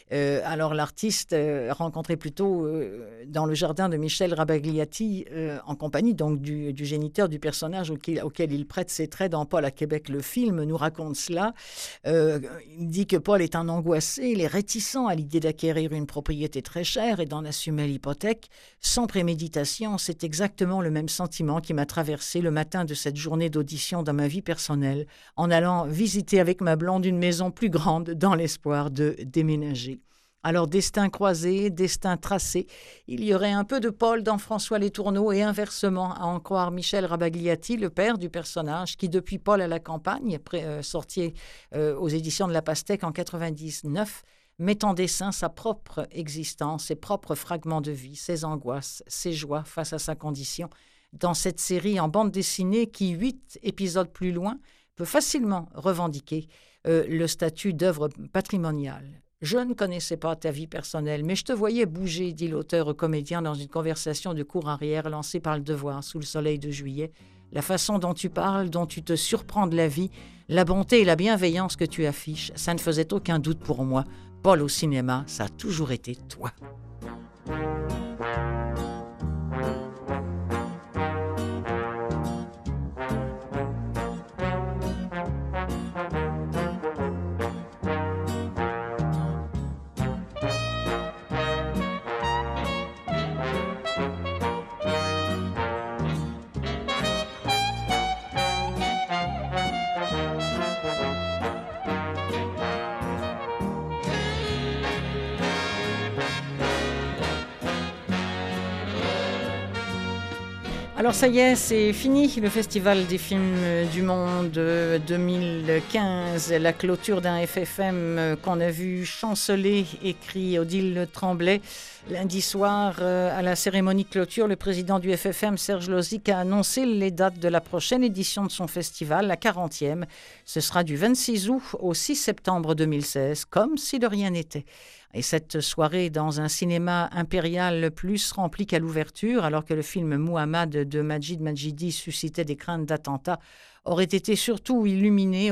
S2: Alors l'artiste rencontré plutôt dans le jardin de Michel Rabagliati en compagnie donc du géniteur du personnage auquel il prête ses traits dans Paul à Québec. Le film nous raconte cela. Il dit que Paul est un angoissé, il est réticent à l'idée d'acquérir une propriété très chère et d'en assumer l'hypothèque. Sans préméditation, c'est exactement le même sentiment qui m'a traversé le matin de cette journée d'audition dans ma vie personnelle, en allant visiter avec ma blonde une maison plus grande dans l'espoir de déménager. Alors, destin croisé, destin tracé, il y aurait un peu de Paul dans François Letourneau et inversement, à en croire Michel Rabagliati, le père du personnage, qui depuis Paul à la campagne, sorti aux éditions de La Pastèque en 1999, met en dessin sa propre existence, ses propres fragments de vie, ses angoisses, ses joies face à sa condition, dans cette série en bande dessinée qui, 8 épisodes plus loin, peut facilement revendiquer le statut d'œuvre patrimoniale. Je ne connaissais pas ta vie personnelle, mais je te voyais bouger, dit l'auteur comédien dans une conversation de cour arrière lancée par Le Devoir sous le soleil de juillet. La façon dont tu parles, dont tu te surprends de la vie, la bonté et la bienveillance que tu affiches, ça ne faisait aucun doute pour moi. Paul au cinéma, ça a toujours été toi. Alors ça y est, c'est fini, le Festival des films du monde 2015, la clôture d'un FFM qu'on a vu chanceler, écrit Odile Tremblay. Lundi soir, à la cérémonie de clôture, le président du FFM, Serge Lozic, a annoncé les dates de la prochaine édition de son festival, la 40e. Ce sera du 26 août au 6 septembre 2016, comme si de rien n'était. Et cette soirée dans un cinéma impérial plus rempli qu'à l'ouverture, alors que le film Muhammad de Majid Majidi suscitait des craintes d'attentat, aura été surtout illuminé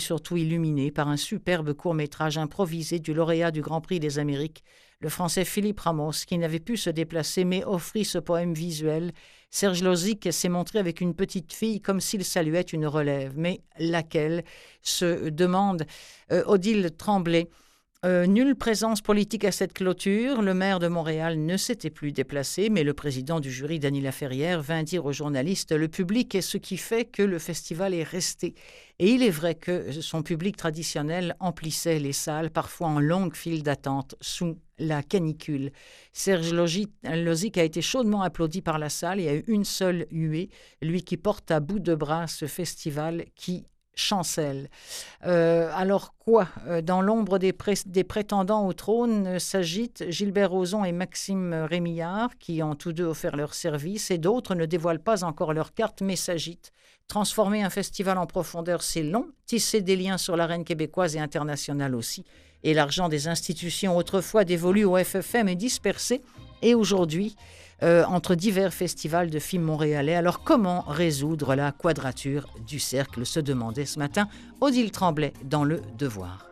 S2: par un superbe court-métrage improvisé du lauréat du Grand Prix des Amériques, le Français Philippe Ramos, qui n'avait pu se déplacer mais offrit ce poème visuel. Serge Lozic s'est montré avec une petite fille comme s'il saluait une relève. Mais laquelle, se demande Odile Tremblay. Nulle présence politique à cette clôture. Le maire de Montréal ne s'était plus déplacé, mais le président du jury, Dany Laferrière, vint dire aux journalistes « Le public est ce qui fait que le festival est resté ». Et il est vrai que son public traditionnel emplissait les salles, parfois en longue file d'attente, sous la canicule. Serge Lozic a été chaudement applaudi par la salle et a eu une seule huée, lui qui porte à bout de bras ce festival qui chancelle. Alors quoi? Dans l'ombre des prétendants au trône s'agitent Gilbert Rozon et Maxime Rémillard, qui ont tous deux offert leur service, et d'autres ne dévoilent pas encore leurs cartes, mais s'agitent. Transformer un festival en profondeur, c'est long. Tisser des liens sur l'arène québécoise et internationale aussi. Et l'argent des institutions autrefois dévolu au FFM est dispersé. Et aujourd'hui, entre divers festivals de films montréalais. Alors, comment résoudre la quadrature du cercle, se demandait ce matin Odile Tremblay dans Le Devoir.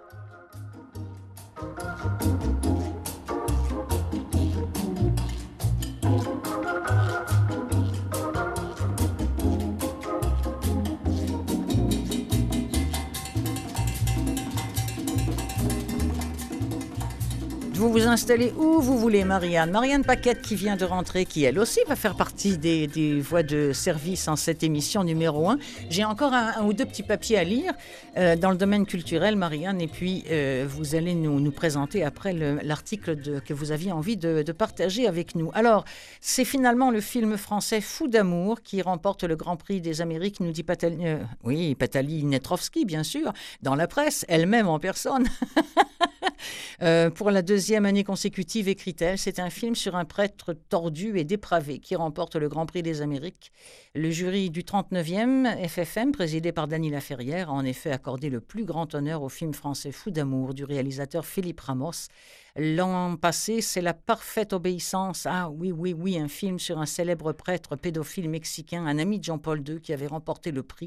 S2: Vous vous installez où vous voulez, Marianne. Marianne Paquette qui vient de rentrer, qui elle aussi va faire partie des voix de service en cette émission numéro 1. J'ai encore un ou deux petits papiers à lire dans le domaine culturel, Marianne, et puis vous allez nous présenter après l'article que vous aviez envie de partager avec nous. Alors, c'est finalement le film français Fou d'amour qui remporte le Grand Prix des Amériques, nous dit Patali Netrovski, bien sûr, dans la presse, elle-même en personne. Pour la deuxième année consécutive, écrit-elle, c'est un film sur un prêtre tordu et dépravé qui remporte le Grand Prix des Amériques. Le jury du 39e FFM, présidé par Dany Laferrière, a en effet accordé le plus grand honneur au film français Fou d'amour du réalisateur Philippe Ramos. L'an passé, c'est La parfaite obéissance. Ah oui, un film sur un célèbre prêtre pédophile mexicain, un ami de Jean-Paul II qui avait remporté le prix.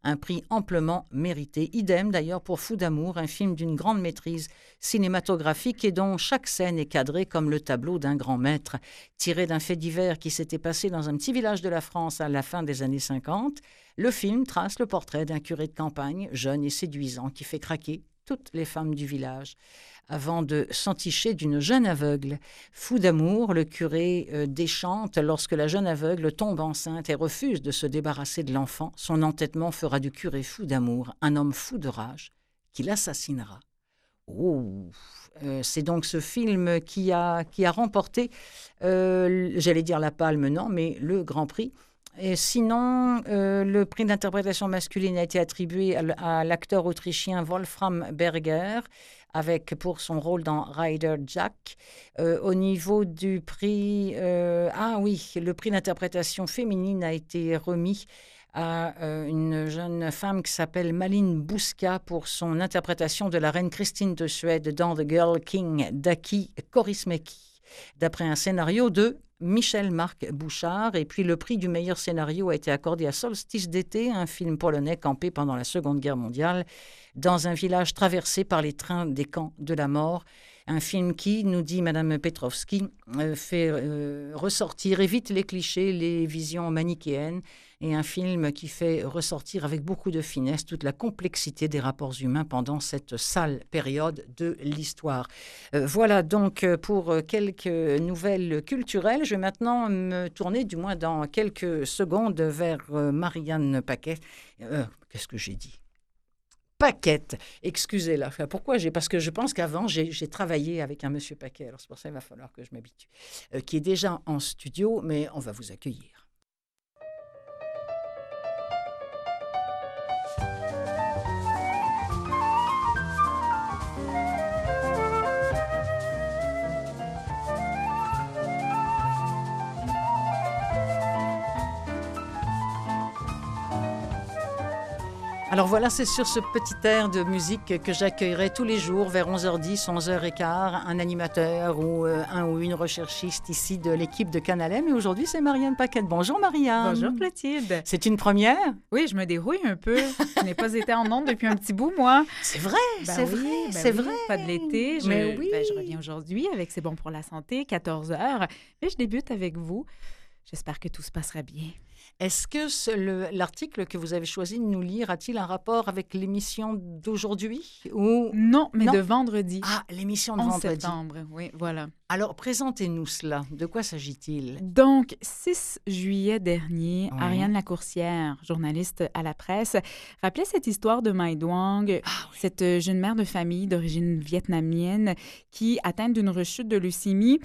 S2: un prix amplement mérité. Idem d'ailleurs pour Fou d'amour, un film d'une grande maîtrise cinématographique et dont chaque scène est cadrée comme le tableau d'un grand maître. Tiré d'un fait divers qui s'était passé dans un petit village de la France à la fin des années 50, le film trace le portrait d'un curé de campagne, jeune et séduisant, qui fait craquer toutes les femmes du village avant de s'enticher d'une jeune aveugle. Fou d'amour, le curé déchante lorsque la jeune aveugle tombe enceinte et refuse de se débarrasser de l'enfant. Son entêtement fera du curé fou d'amour un homme fou de rage qui l'assassinera. Oh, c'est donc ce film qui a remporté, j'allais dire la palme, non, mais le Grand Prix. Et sinon, le prix d'interprétation masculine a été attribué à l'acteur autrichien Wolfram Berger, avec pour son rôle dans Rider Jack. Au niveau du prix, le prix d'interprétation féminine a été remis à une jeune femme qui s'appelle Malin Bouska pour son interprétation de la reine Christine de Suède dans The Girl King d'Aki Kaurismäki, d'après un scénario de Michel-Marc Bouchard. Et puis le prix du meilleur scénario a été accordé à Solstice d'été, un film polonais campé pendant la Seconde Guerre mondiale dans un village traversé par les trains des camps de la mort. Un film qui, nous dit Madame Petrovski, fait ressortir, évite les clichés, les visions manichéennes, et un film qui fait ressortir avec beaucoup de finesse toute la complexité des rapports humains pendant cette sale période de l'histoire. Voilà donc pour quelques nouvelles culturelles. Je vais maintenant me tourner, du moins dans quelques secondes, vers Marianne Paquet. Qu'est-ce que j'ai dit ? Paquette, excusez-la. Pourquoi Parce que je pense qu'avant, j'ai travaillé avec un monsieur Paquet. Alors c'est pour ça qu'il va falloir que je m'habitue. Qui est déjà en studio, mais on va vous accueillir. Alors voilà, c'est sur ce petit air de musique que j'accueillerai tous les jours vers 11h10, 11h15, un animateur ou un ou une recherchiste ici de l'équipe de Canal M. Et aujourd'hui, c'est Marianne Paquette. Bonjour Marianne.
S4: Bonjour Clotilde.
S2: C'est une première?
S4: Oui, je me dérouille un peu. Je n'ai pas été en ondes depuis un petit bout, moi.
S2: C'est vrai, c'est vrai.
S4: Pas de l'été.
S2: Mais oui.
S4: Je reviens aujourd'hui avec C'est bon pour la santé, 14h. Mais je débute avec vous. J'espère que tout se passera bien.
S2: Est-ce que l'article que vous avez choisi de nous lire a-t-il un rapport avec l'émission d'aujourd'hui ou...
S4: Non, mais de vendredi.
S2: Ah, l'émission de
S4: 11
S2: vendredi.
S4: septembre, oui, voilà.
S2: Alors, présentez-nous cela. De quoi s'agit-il?
S4: Donc, 6 juillet dernier,
S2: Oui.
S4: Ariane Lacourcière, journaliste à la presse, rappelait cette histoire de Mai Duong, cette jeune mère de famille d'origine vietnamienne qui, atteinte d'une rechute de leucémie,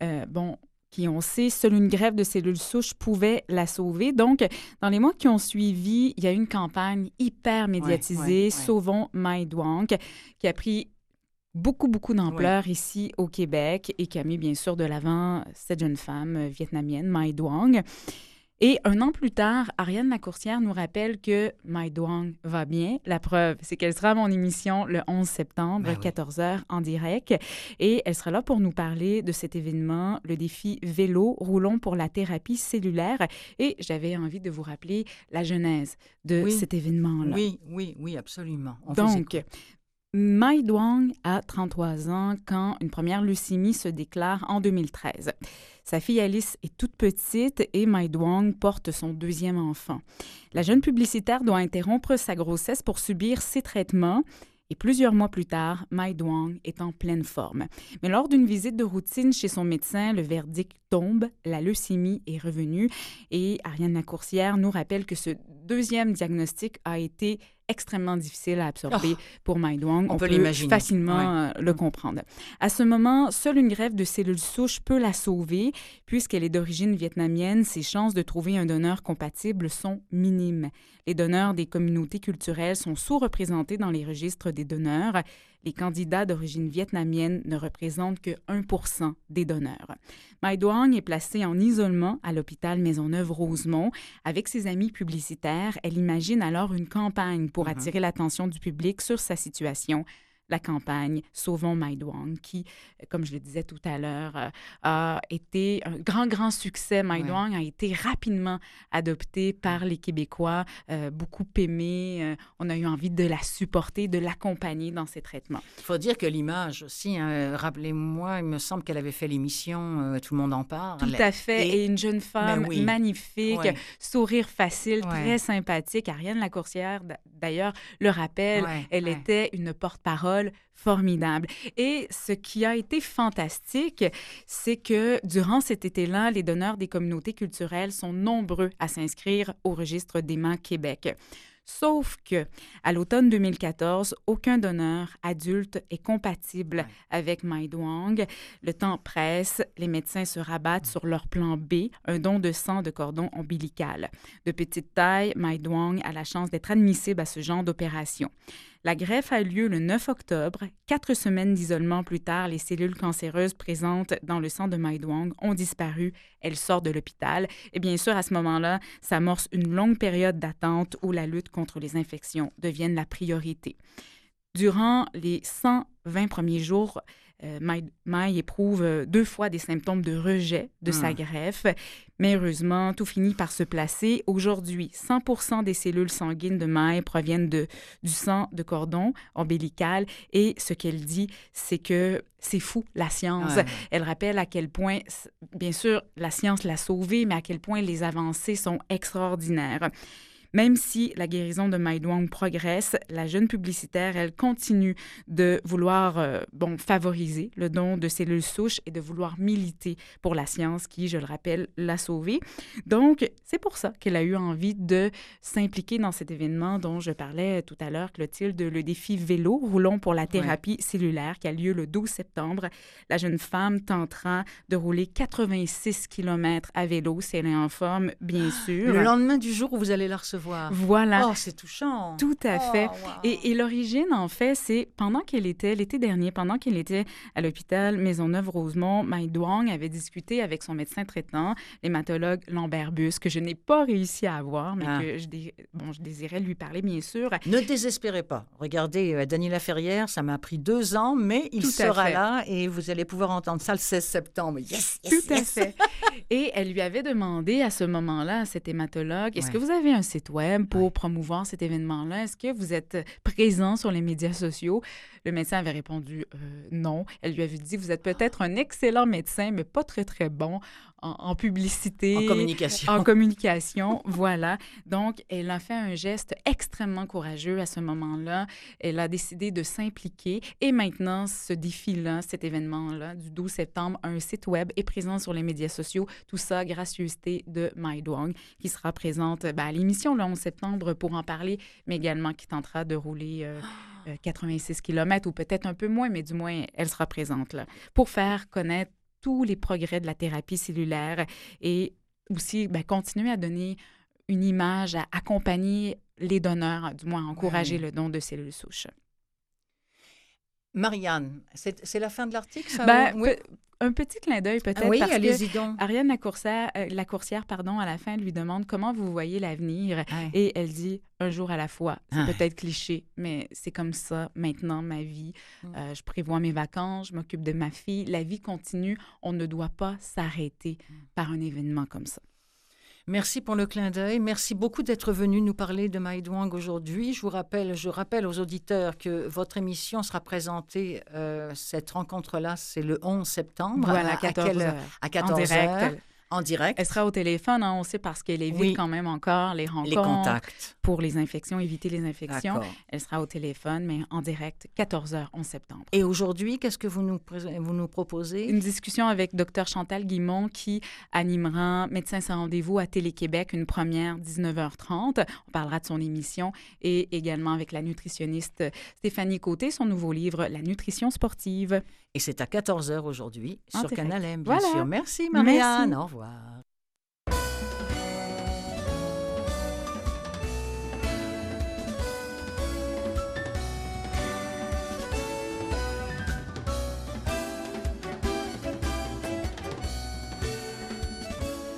S4: qui, on sait, seule une greffe de cellules souches pouvait la sauver. Donc, dans les mois qui ont suivi, il y a eu une campagne hyper médiatisée, Sauvons Mai Duong, qui a pris beaucoup d'ampleur ici au Québec et qui a mis bien sûr de l'avant cette jeune femme vietnamienne, Mai Duong. Et un an plus tard, Ariane Lacourcière nous rappelle que Mai Duong va bien. La preuve, c'est qu'elle sera à mon émission le 11 septembre, 14h en direct. Et elle sera là pour nous parler de cet événement, le défi Vélo, roulons pour la thérapie cellulaire. Et j'avais envie de vous rappeler la genèse de cet événement-là.
S2: Oui, absolument.
S4: Donc, Mai Duong a 33 ans quand une première leucémie se déclare en 2013. Sa fille Alice est toute petite et Mai Duong porte son deuxième enfant. La jeune publicitaire doit interrompre sa grossesse pour subir ses traitements. Et plusieurs mois plus tard, Mai Duong est en pleine forme. Mais lors d'une visite de routine chez son médecin, le verdict tombe, la leucémie est revenue. Et Ariane Lacourcière nous rappelle que ce deuxième diagnostic a été extrêmement difficile à absorber pour Mai Duong.
S2: On peut l'imaginer.
S4: Facilement le comprendre. À ce moment, seule une greffe de cellules souches peut la sauver. Puisqu'elle est d'origine vietnamienne, ses chances de trouver un donneur compatible sont minimes. Les donneurs des communautés culturelles sont sous-représentés dans les registres des donneurs. Les candidats d'origine vietnamienne ne représentent que 1% des donneurs. Mai Duong est placée en isolement à l'hôpital Maisonneuve-Rosemont. Avec ses amis publicitaires, elle imagine alors une campagne pour attirer l'attention du public sur sa situation. la campagne Sauvons Mai Duong, qui, comme je le disais tout à l'heure, a été un grand succès. Mai Duong a été rapidement adoptée par les Québécois, beaucoup aimée. On a eu envie de la supporter, de l'accompagner dans ses traitements.
S2: Il faut dire que l'image aussi, rappelez-moi, il me semble qu'elle avait fait l'émission Tout le monde en parle.
S4: Tout à fait. Et une jeune femme magnifique, sourire facile, très sympathique. Ariane Lacourcière, d'ailleurs, le rappelle, elle était une porte-parole formidable. Et ce qui a été fantastique, c'est que durant cet été-là, les donneurs des communautés culturelles sont nombreux à s'inscrire au registre d'Aimant Québec. Sauf que, à l'automne 2014, aucun donneur adulte est compatible avec Mai Duong. Le temps presse, les médecins se rabattent sur leur plan B, un don de sang de cordon ombilical. De petite taille, Mai Duong a la chance d'être admissible à ce genre d'opération. La greffe a lieu le 9 octobre. 4 semaines d'isolement plus tard, les cellules cancéreuses présentes dans le sang de Mai Duong ont disparu. Elle sort de l'hôpital. Et bien sûr, à ce moment-là, s'amorce une longue période d'attente où la lutte contre les infections devient la priorité. Durant les 120 premiers jours, Mai éprouve 2 fois des symptômes de rejet de sa greffe. Mais heureusement, tout finit par se placer. Aujourd'hui, 100% des cellules sanguines de Mai proviennent du sang de cordon ombilical. Et ce qu'elle dit, c'est que c'est fou, la science. Elle rappelle à quel point, bien sûr, la science l'a sauvée, mais à quel point les avancées sont extraordinaires. Même si la guérison de Mai Duong progresse, la jeune publicitaire, elle continue de vouloir favoriser le don de cellules souches et de vouloir militer pour la science qui, je le rappelle, l'a sauvée. Donc, c'est pour ça qu'elle a eu envie de s'impliquer dans cet événement dont je parlais tout à l'heure, Clotilde, le défi vélo, roulons pour la thérapie cellulaire qui a lieu le 12 septembre. La jeune femme tentera de rouler 86 km à vélo si elle est en forme, bien sûr.
S2: Le lendemain du jour où vous allez la recevoir.
S4: Voilà.
S2: Oh, c'est touchant.
S4: Tout à fait. Et l'origine, en fait, c'est pendant qu'elle était, l'été dernier, pendant qu'elle était à l'hôpital Maisonneuve-Rosemont, Mai Duong avait discuté avec son médecin traitant, l'hématologue Lambert Bus, que je n'ai pas réussi à avoir, mais que je désirais lui parler, bien sûr.
S2: Ne désespérez pas. Regardez, Daniela Ferrière, ça m'a pris 2 ans, mais il sera là et vous allez pouvoir entendre ça le 16 septembre. Yes,
S4: Tout à fait. Et elle lui avait demandé à ce moment-là, à cet hématologue, est-ce que vous avez un site web pour promouvoir cet événement-là? Est-ce que vous êtes présent sur les médias sociaux? Le médecin avait répondu non. Elle lui avait dit, vous êtes peut-être un excellent médecin, mais pas très, très bon en publicité.
S2: En communication.
S4: En communication, voilà. Donc, elle a fait un geste extrêmement courageux à ce moment-là. Elle a décidé de s'impliquer. Et maintenant, ce défi-là, cet événement-là, du 12 septembre, un site web est présent sur les médias sociaux. Tout ça, gracieuseté de Mai Duong, qui sera présente à l'émission le 11 septembre pour en parler, mais également qui tentera de rouler 86 km ou peut-être un peu moins, mais du moins, elle sera présente là pour faire connaître tous les progrès de la thérapie cellulaire et aussi continuer à donner une image, à accompagner les donneurs, du moins à encourager le don de cellules souches.
S2: Marianne, c'est la fin de l'article, ça?
S4: Un petit clin d'œil peut-être,
S2: oui,
S4: parce
S2: allez-y
S4: que
S2: donc.
S4: Ariane Lacourcière, à la fin, lui demande comment vous voyez l'avenir. Et elle dit un jour à la fois. C'est peut-être cliché, mais c'est comme ça maintenant ma vie. Je prévois mes vacances, je m'occupe de ma fille. La vie continue. On ne doit pas s'arrêter par un événement comme ça.
S2: Merci pour le clin d'œil. Merci beaucoup d'être venu nous parler de Mai Duong aujourd'hui. Je rappelle aux auditeurs que votre émission sera présentée, cette rencontre-là, c'est le 11 septembre.
S4: Voilà, à 14h.
S2: À 14h. En direct.
S4: Elle sera au téléphone, on sait, parce qu'elle évite quand même encore les rencontres.
S2: Les contacts.
S4: Pour les infections, éviter les infections.
S2: D'accord.
S4: Elle sera au téléphone, mais en direct, 14h, 11 septembre.
S2: Et aujourd'hui, qu'est-ce que vous nous proposez?
S4: Une discussion avec Dr Chantal Guimont qui animera Médecins sans rendez-vous à Télé-Québec, une première 19h30. On parlera de son émission et également avec la nutritionniste Stéphanie Côté, son nouveau livre « La nutrition sportive ».
S2: Et c'est à 14h aujourd'hui sur Canal M, bien sûr. Merci,
S4: Merci.
S2: Marianne. Au revoir.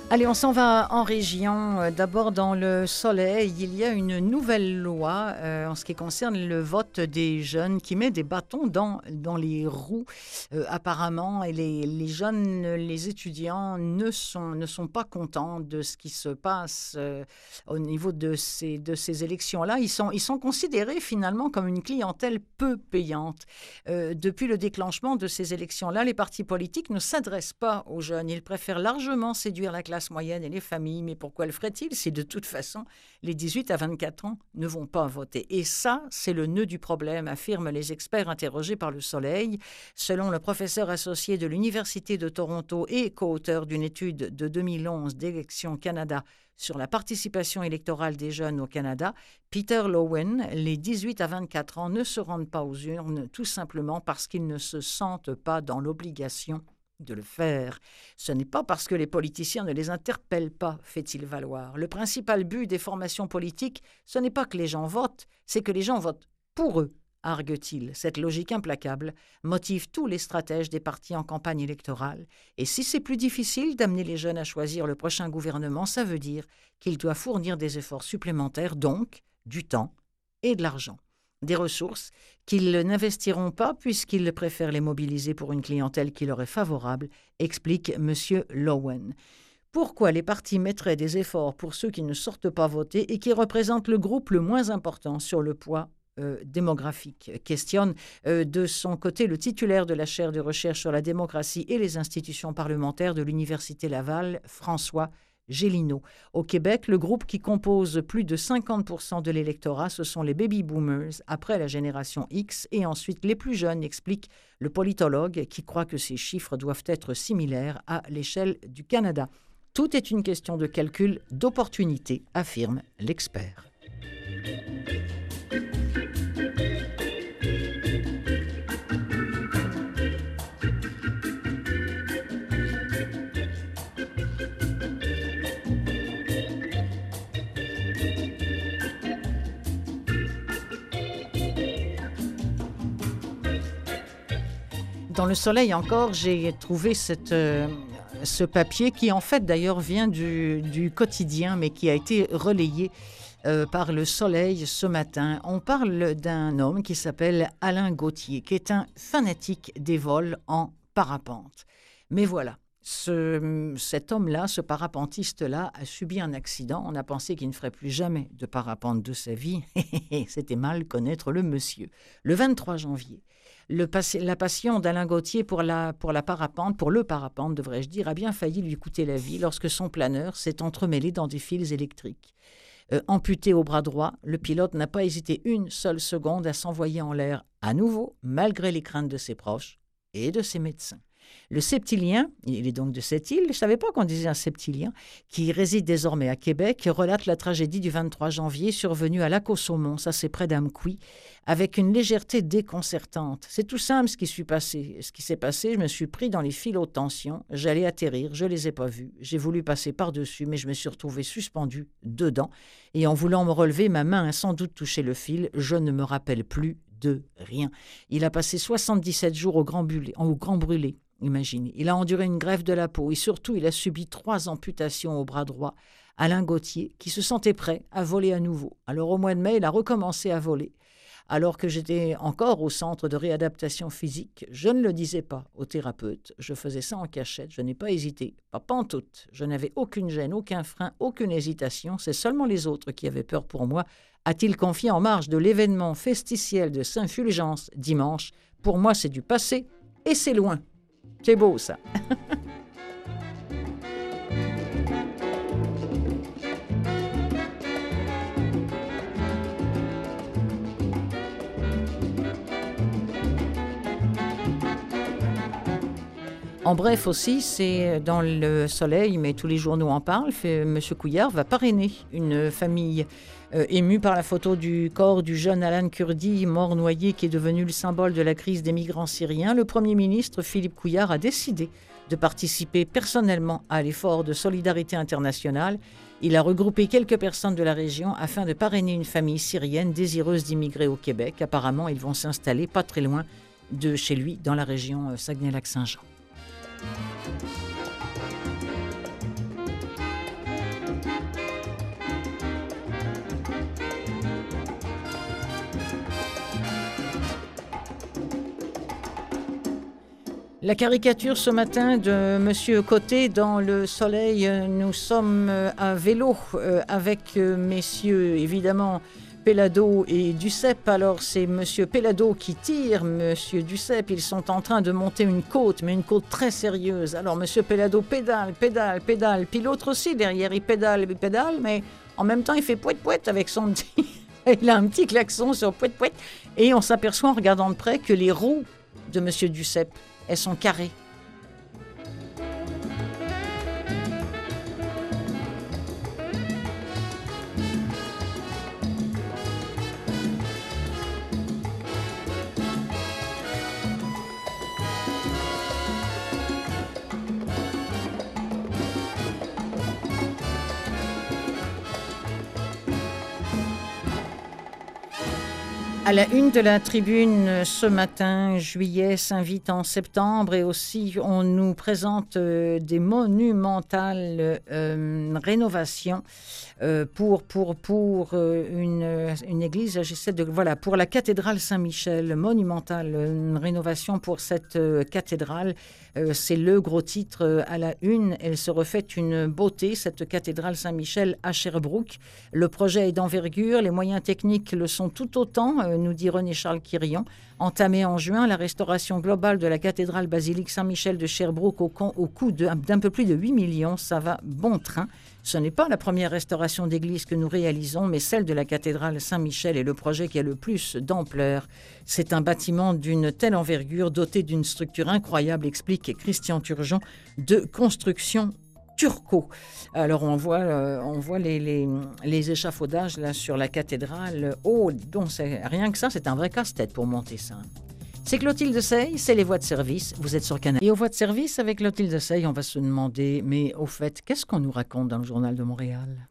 S2: Allez, on s'en va en région. D'abord, dans le Soleil, il y a une nouvelle loi en ce qui concerne le vote des jeunes qui met des bâtons dans les roues, apparemment. Et les jeunes, les étudiants ne sont pas contents de ce qui se passe au niveau de ces élections-là. Ils sont considérés finalement comme une clientèle peu payante. Depuis le déclenchement de ces élections-là, les partis politiques ne s'adressent pas aux jeunes. Ils préfèrent largement séduire la classe moyenne et les familles. Mais pourquoi le ferait-il si de toute façon, les 18 à 24 ans ne vont pas voter? Et ça, c'est le nœud du problème, affirment les experts interrogés par Le Soleil. Selon le professeur associé de l'Université de Toronto et co-auteur d'une étude de 2011 d'Élections Canada sur la participation électorale des jeunes au Canada, Peter Lowen, les 18 à 24 ans ne se rendent pas aux urnes tout simplement parce qu'ils ne se sentent pas dans l'obligation de le faire. Ce n'est pas parce que les politiciens ne les interpellent pas, fait-il valoir. Le principal but des formations politiques, ce n'est pas que les gens votent, c'est que les gens votent pour eux, argue-t-il. Cette logique implacable motive tous les stratèges des partis en campagne électorale. Et si c'est plus difficile d'amener les jeunes à choisir le prochain gouvernement, ça veut dire qu'il doit fournir des efforts supplémentaires, donc du temps et de l'argent. Des ressources qu'ils n'investiront pas puisqu'ils préfèrent les mobiliser pour une clientèle qui leur est favorable, explique M. Lowen. Pourquoi les partis mettraient des efforts pour ceux qui ne sortent pas voter et qui représentent le groupe le moins important sur le poids démographique, questionne de son côté le titulaire de la chaire de recherche sur la démocratie et les institutions parlementaires de l'Université Laval, François Gélineau. Au Québec, le groupe qui compose plus de 50% de l'électorat, ce sont les baby-boomers, après la génération X, et ensuite les plus jeunes, explique le politologue qui croit que ces chiffres doivent être similaires à l'échelle du Canada. Tout est une question de calcul d'opportunité, affirme l'expert. Dans Le Soleil encore, j'ai trouvé ce papier qui en fait d'ailleurs vient du quotidien mais qui a été relayé par Le Soleil ce matin. On parle d'un homme qui s'appelle Alain Gauthier, qui est un fanatique des vols en parapente. Mais voilà, cet homme-là, ce parapentiste-là, a subi un accident. On a pensé qu'il ne ferait plus jamais de parapente de sa vie. C'était mal connaître le monsieur. Le 23 janvier, la passion d'Alain Gauthier pour le parapente, devrais-je dire, a bien failli lui coûter la vie lorsque son planeur s'est entremêlé dans des fils électriques. Amputé au bras droit, le pilote n'a pas hésité une seule seconde à s'envoyer en l'air à nouveau, malgré les craintes de ses proches et de ses médecins. Le septilien, il est donc de cette île, je ne savais pas qu'on disait un septilien, qui réside désormais à Québec, relate la tragédie du 23 janvier survenue à Lac-au-Saumon, ça c'est près d'Amqui, avec une légèreté déconcertante. C'est tout simple ce qui s'est passé, je me suis pris dans les fils haute tension, j'allais atterrir, je ne les ai pas vus, j'ai voulu passer par-dessus, mais je me suis retrouvé suspendu dedans, et en voulant me relever, ma main a sans doute touché le fil, je ne me rappelle plus de rien. Il a passé 77 jours au grand brûlé. Imaginez, il a enduré une greffe de la peau et surtout, il a subi 3 amputations au bras droit. Alain Gauthier, qui se sentait prêt à voler à nouveau. Alors au mois de mai, il a recommencé à voler. Alors que j'étais encore au centre de réadaptation physique, je ne le disais pas au thérapeute. Je faisais ça en cachette, je n'ai pas hésité, pas pantoute. Je n'avais aucune gêne, aucun frein, aucune hésitation. C'est seulement les autres qui avaient peur pour moi, a-t-il confié en marge de l'événement festicien de Saint-Fulgence dimanche. Pour moi, c'est du passé et c'est loin. C'est beau, ça. En bref aussi, c'est dans Le Soleil, mais tous les journaux en parlent, M. Couillard va parrainer une famille émue par la photo du corps du jeune Alan Kurdi, mort noyé, qui est devenu le symbole de la crise des migrants syriens. Le Premier ministre Philippe Couillard a décidé de participer personnellement à l'effort de solidarité internationale. Il a regroupé quelques personnes de la région afin de parrainer une famille syrienne désireuse d'immigrer au Québec. Apparemment, ils vont s'installer pas très loin de chez lui, dans la région Saguenay-Lac-Saint-Jean. La caricature ce matin de Monsieur Côté dans le soleil. Nous sommes à vélo avec messieurs, évidemment, Pellado et Duceppe. Alors c'est Monsieur Pellado qui tire Monsieur Duceppe. Ils sont en train de monter une côte, mais une côte très sérieuse. Alors Monsieur Pellado pédale. Puis l'autre aussi derrière, il pédale, mais en même temps il fait pouet-pouet avec son petit... Il a un petit klaxon sur pouet-pouet. Et on s'aperçoit en regardant de près que les roues de Monsieur Duceppe, elles sont carrées. À la une de la tribune ce matin, juillet s'invite en septembre et aussi on nous présente des monumentales rénovations pour une église. J'essaie de pour la cathédrale Saint-Michel, monumentale rénovation pour cette cathédrale. C'est le gros titre à la une. Elle se refait une beauté, cette cathédrale Saint-Michel à Sherbrooke. Le projet est d'envergure, les moyens techniques le sont tout autant, nous dit René-Charles Quirion. Entamée en juin, la restauration globale de la cathédrale basilique Saint-Michel de Sherbrooke au coût d'un peu plus de 8 millions, ça va bon train. Ce n'est pas la première restauration d'église que nous réalisons, mais celle de la cathédrale Saint-Michel est le projet qui a le plus d'ampleur. C'est un bâtiment d'une telle envergure, doté d'une structure incroyable, explique Christian Turgeon, de construction turco. Alors on voit les échafaudages là sur la cathédrale. Oh, donc rien que ça, c'est un vrai casse-tête pour monter ça. C'est Clotilde Sey, c'est les voies de service. Vous êtes sur Canal. Et aux voies de service, avec Clotilde Sey, on va se demander, mais au fait, qu'est-ce qu'on nous raconte dans le Journal de Montréal?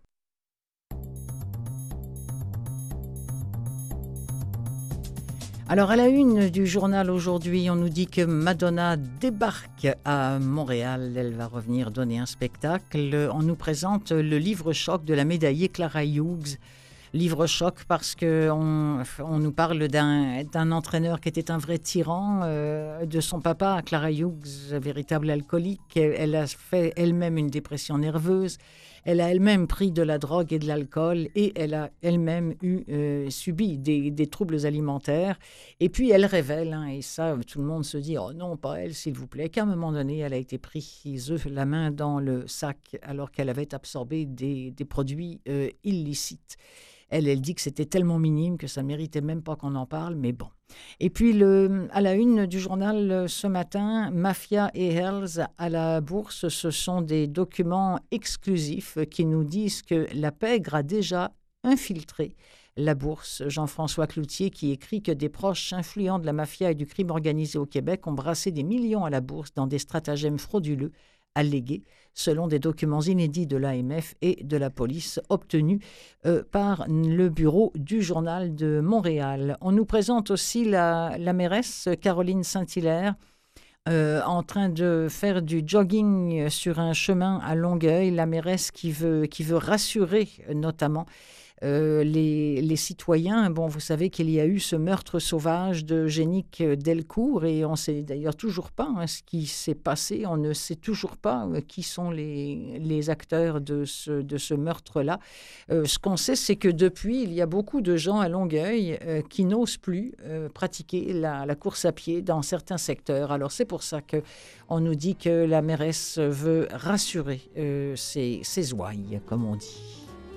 S2: Alors, à la une du journal aujourd'hui, on nous dit que Madonna débarque à Montréal. Elle va revenir donner un spectacle. On nous présente le livre-choc de la médaillée Clara Hughes. Livre-choc parce qu'on nous parle d'un entraîneur qui était un vrai tyran, de son papa, Clara Hughes, véritable alcoolique. Elle a fait elle-même une dépression nerveuse. Elle a elle-même pris de la drogue et de l'alcool et elle a elle-même subi des troubles alimentaires. Et puis elle révèle, et ça tout le monde se dit « Oh non, pas elle, s'il vous plaît », qu'à un moment donné, elle a été prise la main dans le sac alors qu'elle avait absorbé des produits illicites. Elle dit que c'était tellement minime que ça ne méritait même pas qu'on en parle, mais bon. Et puis, à la une du journal ce matin, Mafia et Hells à la bourse, ce sont des documents exclusifs qui nous disent que la pègre a déjà infiltré la bourse. Jean-François Cloutier qui écrit que des proches influents de la mafia et du crime organisé au Québec ont brassé des millions à la bourse dans des stratagèmes frauduleux allégués, selon des documents inédits de l'AMF et de la police obtenus par le bureau du Journal de Montréal. On nous présente aussi la mairesse Caroline Saint-Hilaire en train de faire du jogging sur un chemin à Longueuil. La mairesse qui veut rassurer notamment les citoyens. Bon, vous savez qu'il y a eu ce meurtre sauvage de Génique Delcourt et on ne sait d'ailleurs toujours pas ce qui s'est passé. On ne sait toujours pas qui sont les acteurs de ce meurtre-là. Ce qu'on sait, c'est que depuis, il y a beaucoup de gens à Longueuil qui n'osent plus pratiquer la course à pied dans certains secteurs. Alors, c'est pour ça qu'on nous dit que la mairesse veut rassurer ses ouailles, comme on dit.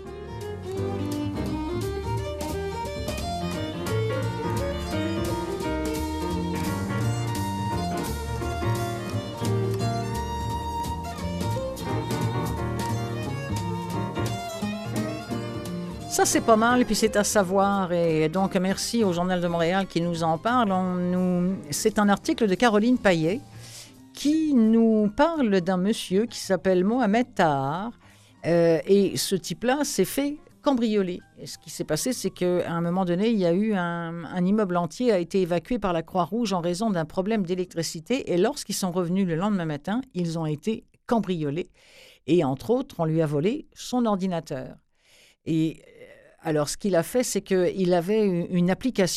S2: Ça, c'est pas mal, puis c'est à savoir. Et donc, merci au Journal de Montréal qui nous en parle. C'est un article de Caroline Payet qui nous parle d'un monsieur qui s'appelle Mohamed Tahar. Et ce type-là s'est fait cambrioler. Et ce qui s'est passé, c'est qu'à un moment donné, il y a eu un immeuble entier a été évacué par la Croix-Rouge en raison d'un problème d'électricité. Et lorsqu'ils sont revenus le lendemain matin, ils ont été cambriolés. Et entre autres, on lui a volé son ordinateur. Et alors, ce qu'il a fait, c'est qu'il avait une application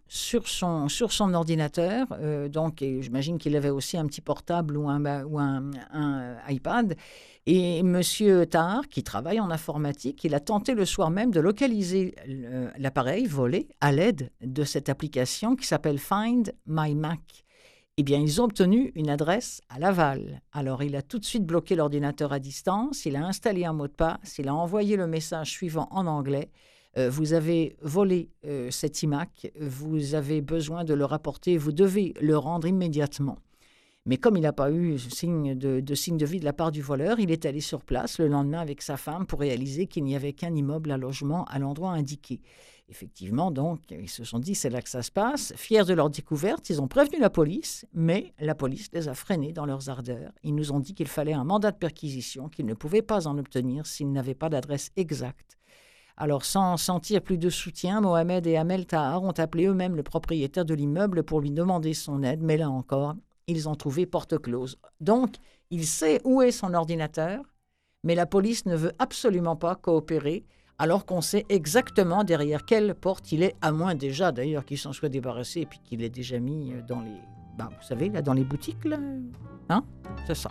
S2: sur son ordinateur. Donc, et j'imagine qu'il avait aussi un petit portable ou un iPad. Et M. Tahar, qui travaille en informatique, il a tenté le soir même de localiser l'appareil volé à l'aide de cette application qui s'appelle Find My Mac. Eh bien, ils ont obtenu une adresse à Laval. Alors, il a tout de suite bloqué l'ordinateur à distance, il a installé un mot de passe, il a envoyé le message suivant en anglais. Vous avez volé cet iMac, vous avez besoin de le rapporter, vous devez le rendre immédiatement. Mais comme il n'a pas eu signe de vie de la part du voleur, il est allé sur place le lendemain avec sa femme pour réaliser qu'il n'y avait qu'un immeuble à logement à l'endroit indiqué. Effectivement, donc, ils se sont dit, c'est là que ça se passe. Fiers de leur découverte, ils ont prévenu la police, mais la police les a freinés dans leurs ardeurs. Ils nous ont dit qu'il fallait un mandat de perquisition, qu'ils ne pouvaient pas en obtenir s'ils n'avaient pas d'adresse exacte. Alors, sans sentir plus de soutien, Mohamed et Amel Tahar ont appelé eux-mêmes le propriétaire de l'immeuble pour lui demander son aide, mais là encore, ils ont trouvé porte close. Donc, il sait où est son ordinateur, mais la police ne veut absolument pas coopérer, alors qu'on sait exactement derrière quelle porte il est, à moins déjà d'ailleurs qu'il s'en soit débarrassé et puis qu'il l'ait déjà mis dans les... vous savez, là, dans les boutiques, là. Hein? C'est ça.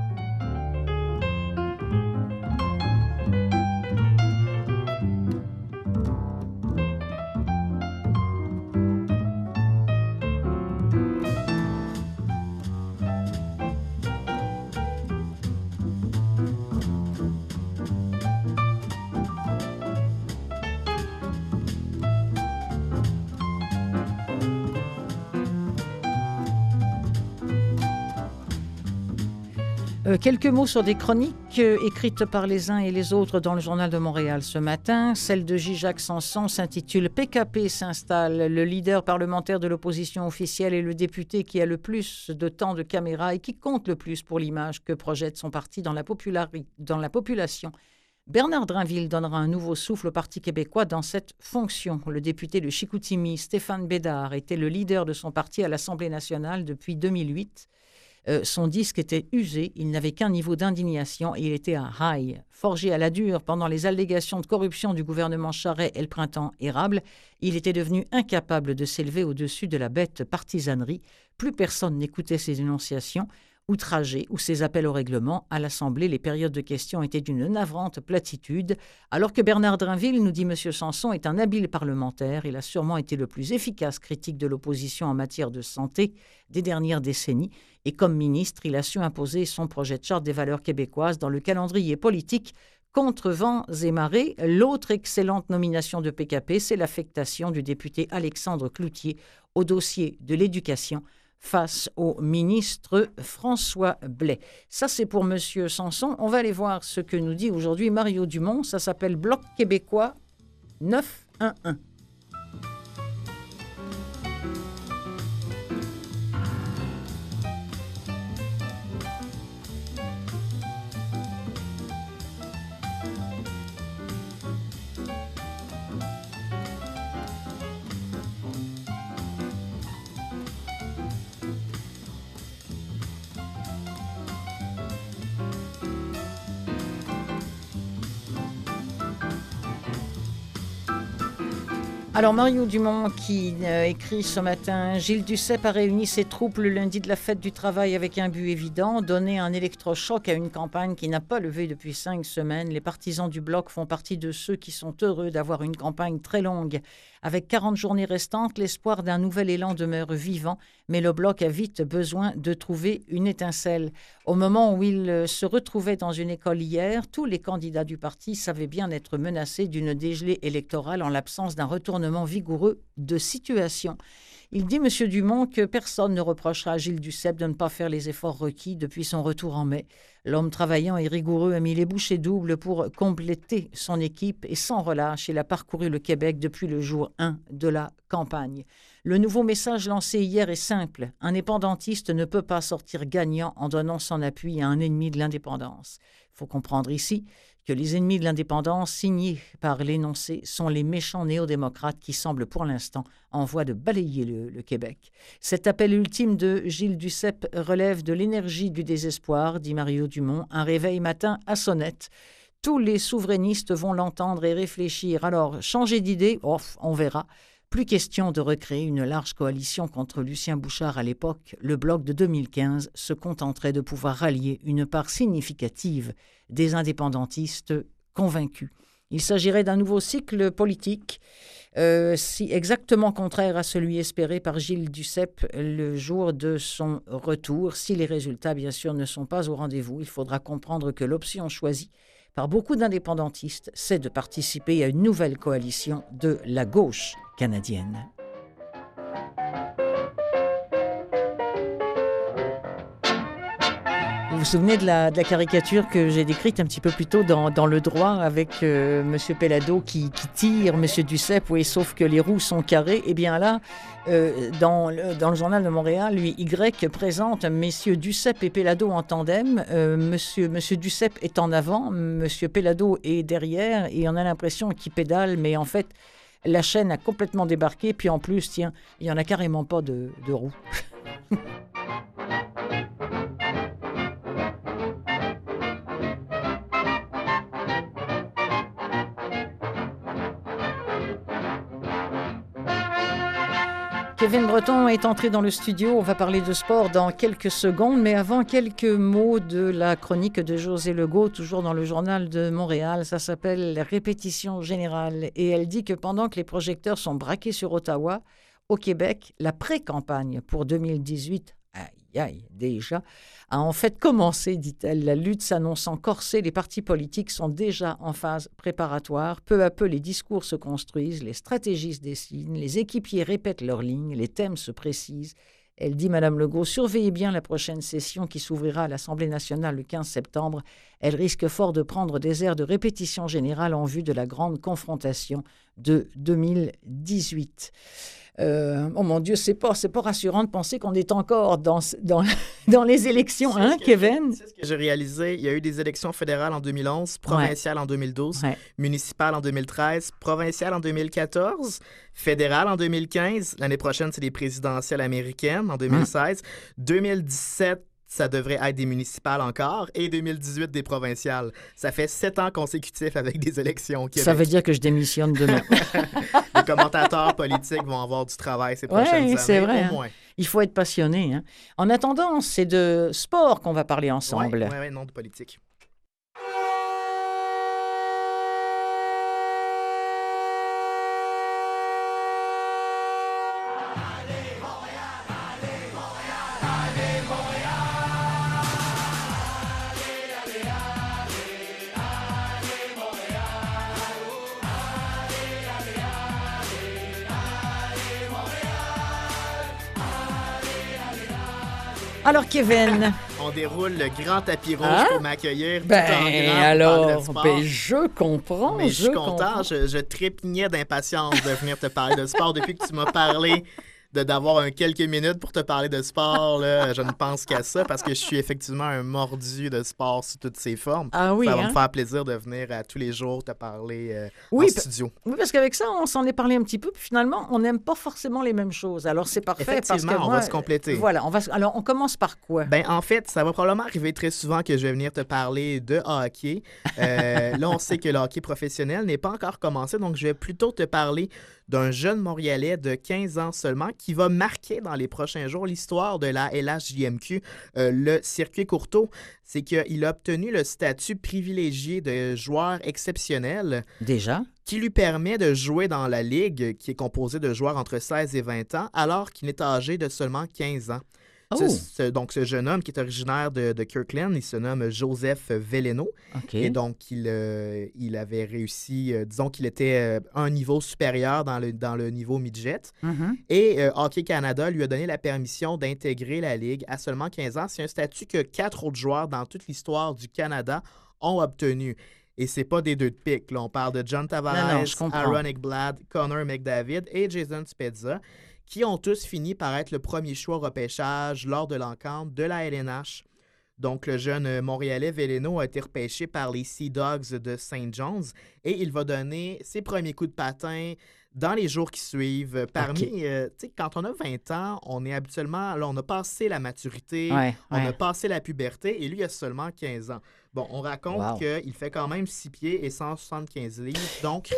S2: Quelques mots sur des chroniques écrites par les uns et les autres dans le Journal de Montréal ce matin. Celle de J-Jacques Sanson s'intitule « PKP s'installe ». Le leader parlementaire de l'opposition officielle est le député qui a le plus de temps de caméra et qui compte le plus pour l'image que projette son parti dans la population. Bernard Drinville donnera un nouveau souffle au Parti québécois dans cette fonction. Le député de Chicoutimi, Stéphane Bédard, était le leader de son parti à l'Assemblée nationale depuis 2008. Son disque était usé, il n'avait qu'un niveau d'indignation et il était à high. Forgé à la dure pendant les allégations de corruption du gouvernement Charest et le printemps érable, il était devenu incapable de s'élever au-dessus de la bête partisanerie. Plus personne n'écoutait ses dénonciations. Outragé ou ses appels au règlement, à l'Assemblée, les périodes de questions étaient d'une navrante platitude. Alors que Bernard Drinville, nous dit M. Sanson, est un habile parlementaire, il a sûrement été le plus efficace critique de l'opposition en matière de santé des dernières décennies. Et comme ministre, il a su imposer son projet de charte des valeurs québécoises dans le calendrier politique. Contre vents et marées, l'autre excellente nomination de PKP, c'est l'affectation du député Alexandre Cloutier au dossier de l'éducation face au ministre François Blais. Ça, c'est pour M. Sanson. On va aller voir ce que nous dit aujourd'hui Mario Dumont. Ça s'appelle Bloc québécois 911. Alors, Mario Dumont qui écrit ce matin « Gilles Duceppe a réuni ses troupes le lundi de la fête du travail avec un but évident, donner un électrochoc à une campagne qui n'a pas levé depuis 5 semaines. Les partisans du Bloc font partie de ceux qui sont heureux d'avoir une campagne très longue. Avec 40 journées restantes, l'espoir d'un nouvel élan demeure vivant, mais le Bloc a vite besoin de trouver une étincelle. Au moment où il se retrouvait dans une école hier, tous les candidats du parti savaient bien être menacés d'une dégelée électorale en l'absence d'un retournement vigoureux de situation. Il dit, M. Dumont, que personne ne reprochera à Gilles Duceppe de ne pas faire les efforts requis depuis son retour en mai. L'homme travaillant et rigoureux a mis les bouchées doubles pour compléter son équipe et sans relâche, il a parcouru le Québec depuis le jour 1 de la campagne. Le nouveau message lancé hier est simple. Un indépendantiste ne peut pas sortir gagnant en donnant son appui à un ennemi de l'indépendance. Il faut comprendre ici que les ennemis de l'indépendance signés par l'énoncé sont les méchants néo-démocrates qui semblent pour l'instant en voie de balayer le Québec. Cet appel ultime de Gilles Duceppe relève de l'énergie du désespoir, dit Mario Dumont, un réveil matin à sonnette. Tous les souverainistes vont l'entendre et réfléchir. Alors, changer d'idée, on verra. Plus question de recréer une large coalition contre Lucien Bouchard à l'époque. Le bloc de 2015 se contenterait de pouvoir rallier une part significative des indépendantistes convaincus. Il s'agirait d'un nouveau cycle politique, si exactement contraire à celui espéré par Gilles Duceppe le jour de son retour. Si les résultats, bien sûr, ne sont pas au rendez-vous, il faudra comprendre que l'option choisie par beaucoup d'indépendantistes, c'est de participer à une nouvelle coalition de la gauche canadienne. Vous vous souvenez de la caricature que j'ai décrite un petit peu plus tôt dans Le Droit avec M. Pellado qui tire M. Duceppe, oui, sauf que les roues sont carrées. Eh bien là, dans le Journal de Montréal, lui, Y présente messieurs Duceppe et Pellado en tandem. Monsieur Duceppe est en avant, M. Pellado est derrière, et on a l'impression qu'il pédale, mais en fait, la chaîne a complètement débarqué, puis en plus, tiens, il n'y en a carrément pas de roues. Kevin Breton est entré dans le studio. On va parler de sport dans quelques secondes. Mais avant, quelques mots de la chronique de Josée Legault, toujours dans le Journal de Montréal. Ça s'appelle « Répétition générale ». Et elle dit que pendant que les projecteurs sont braqués sur Ottawa, au Québec, la pré-campagne pour 2018, déjà, a en fait commencé, dit-elle. La lutte s'annonçant corsée, les partis politiques sont déjà en phase préparatoire. Peu à peu, les discours se construisent, les stratégies se dessinent, les équipiers répètent leurs lignes, les thèmes se précisent. Elle dit, Mme Legault, surveillez bien la prochaine session qui s'ouvrira à l'Assemblée nationale le 15 septembre. Elle risque fort de prendre des airs de répétition générale en vue de la grande confrontation de 2018. Oh mon Dieu, c'est pas rassurant de penser qu'on est encore dans les élections, hein, Kevin?
S5: C'est ce que j'ai réalisé. Il y a eu des élections fédérales en 2011, provinciales en 2012, municipales en 2013, provinciales en 2014, fédérales en 2015. L'année prochaine, c'est les présidentielles américaines en 2016. 2017, ça devrait être des municipales encore, et 2018, des provinciales. Ça fait 7 ans consécutifs avec des élections au Québec.
S2: Ça veut dire que je démissionne demain.
S5: Les commentateurs politiques vont avoir du travail ces prochaines années,
S2: c'est vrai,
S5: au moins.
S2: Il faut être passionné. Hein. En attendant, c'est de sport qu'on va parler ensemble.
S5: Oui, non de politique.
S2: Alors, Kevin.
S5: On déroule le grand tapis rouge pour m'accueillir. Tout en grand,
S2: alors,
S5: sport.
S2: Je comprends.
S5: Mais je suis content. Je trépignais d'impatience de venir te parler de sport depuis que tu m'as parlé d'avoir quelques minutes pour te parler de sport. Là, je ne pense qu'à ça parce que je suis effectivement un mordu de sport sous toutes ses formes.
S2: Ah oui,
S5: ça va me faire plaisir de venir à tous les jours te parler en studio.
S2: Oui, parce qu'avec ça, on s'en est parlé un petit peu, puis finalement, on n'aime pas forcément les mêmes choses. Alors, c'est parfait.
S5: Effectivement,
S2: parce que
S5: on va se compléter.
S2: Voilà, alors on commence par quoi?
S5: En fait, ça va probablement arriver très souvent que je vais venir te parler de hockey. Là, on sait que le hockey professionnel n'est pas encore commencé, donc je vais plutôt te parler d'un jeune Montréalais de 15 ans seulement qui va marquer dans les prochains jours l'histoire de la LHJMQ, le circuit Courteau. C'est qu'il a obtenu le statut privilégié de joueur exceptionnel.
S2: Déjà?
S5: Qui lui permet de jouer dans la ligue qui est composée de joueurs entre 16 et 20 ans alors qu'il est âgé de seulement 15 ans. Donc, ce jeune homme qui est originaire de Kirkland, il se nomme Joseph Veleno.
S2: Okay.
S5: Et donc, il avait réussi, disons qu'il était un niveau supérieur dans le niveau midget.
S2: Mm-hmm.
S5: Et Hockey Canada lui a donné la permission d'intégrer la Ligue à seulement 15 ans. C'est un statut que 4 autres joueurs dans toute l'histoire du Canada ont obtenu. Et c'est pas des deux de pique. Là, on parle de John Tavares, Aaron Ekblad, Connor McDavid et Jason Spezza, qui ont tous fini par être le premier choix au repêchage lors de l'encounter de la LNH. Donc, le jeune Montréalais Veleno a été repêché par les Sea Dogs de St. John's et il va donner ses premiers coups de patin dans les jours qui suivent. Parmi, tu sais, quand on a 20 ans, on est habituellement, là, on a passé la maturité, on a passé la puberté et lui, il a seulement 15 ans. Bon, on raconte qu'il fait quand même 6 pieds et 175 livres. Donc,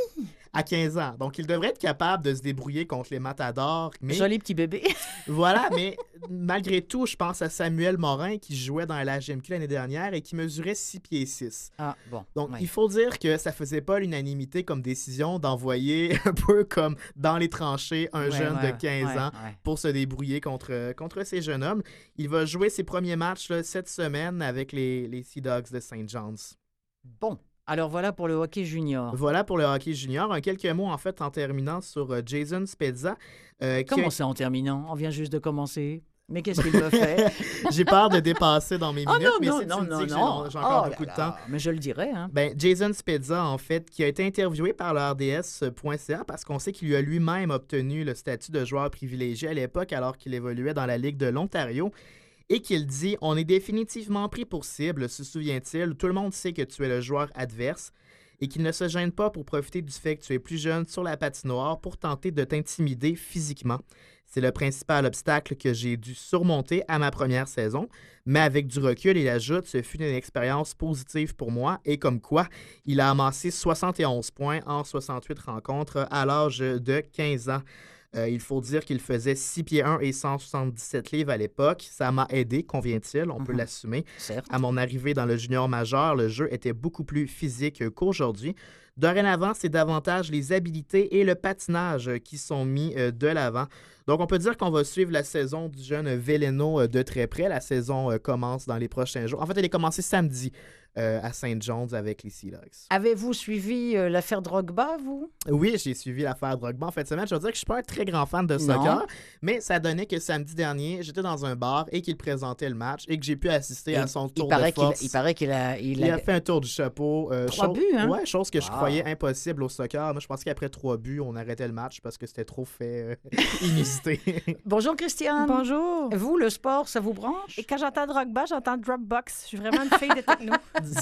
S5: à 15 ans. Donc, il devrait être capable de se débrouiller contre les matadors. Mais
S2: Joli petit bébé.
S5: voilà, mais malgré tout, je pense à Samuel Morin qui jouait dans la GMQ l'année dernière et qui mesurait 6 pieds 6.
S2: Ah, bon.
S5: Donc,
S2: ouais.
S5: il faut dire que ça faisait pas l'unanimité comme décision d'envoyer un peu comme dans les tranchées un
S2: Ouais,
S5: jeune
S2: ouais,
S5: de 15
S2: ouais,
S5: ans
S2: ouais.
S5: pour se débrouiller contre ces jeunes hommes. Il va jouer ses premiers matchs là, cette semaine avec les Sea Dogs de St. John's.
S2: Bon, alors voilà pour le hockey junior.
S5: Voilà pour le hockey junior. Quelques mots, en fait, en terminant sur Jason Spezza.
S2: Comment ça en terminant? On vient juste de commencer. Mais qu'est-ce qu'il me fait?
S5: J'ai peur de dépasser dans mes
S2: Oh
S5: minutes,
S2: non,
S5: mais
S2: non,
S5: si tu
S2: non,
S5: me dis
S2: non,
S5: que
S2: non.
S5: j'ai encore
S2: Oh
S5: beaucoup
S2: là
S5: de temps.
S2: là. Mais je le dirais, hein.
S5: Ben, Jason Spezza, en fait, qui a été interviewé par le RDS.ca parce qu'on sait qu'il lui a lui-même obtenu le statut de joueur privilégié à l'époque alors qu'il évoluait dans la Ligue de l'Ontario et qu'il dit « On est définitivement pris pour cible, se souvient-il, tout le monde sait que tu es le joueur adverse et qu'il ne se gêne pas pour profiter du fait que tu es plus jeune sur la patinoire pour tenter de t'intimider physiquement. C'est le principal obstacle que j'ai dû surmonter à ma première saison, mais avec du recul, il ajoute, ce fut une expérience positive pour moi et comme quoi, il a amassé 71 points en 68 rencontres à l'âge de 15 ans. Il faut dire qu'il faisait 6 pieds 1 et 177 livres à l'époque. Ça m'a aidé, convient-il, on peut l'assumer.
S2: Certes.
S5: À mon arrivée dans le junior majeur, le jeu était beaucoup plus physique qu'aujourd'hui. Dorénavant, c'est davantage les habiletés et le patinage qui sont mis de l'avant. Donc, on peut dire qu'on va suivre la saison du jeune Veleno de très près. La saison commence dans les prochains jours. En fait, elle est commencée samedi à St. John's avec les Sea Dogs.
S2: Avez-vous suivi l'affaire Drogba, vous?
S5: Oui, j'ai suivi l'affaire Drogba en fin de semaine. Je veux dire que je ne suis pas un très grand fan de soccer, mais ça donnait que samedi dernier, j'étais dans un bar et qu'il présentait le match et que j'ai pu assister à son tour de force.
S2: Il paraît qu'il a...
S5: Il a fait un tour du chapeau.
S2: 3 buts, hein?
S5: Ouais, chose que je
S2: Wow.
S5: croyais impossible au soccer. Moi, je pensais qu'après 3 buts, on arrêtait le match parce que c'était trop fait inusité.
S2: Bonjour, Christiane.
S6: Bonjour.
S2: Vous, le sport, ça vous branche?
S6: Et quand j'entends Drogba, j'entends Dropbox. Je suis vraiment une fille de techno.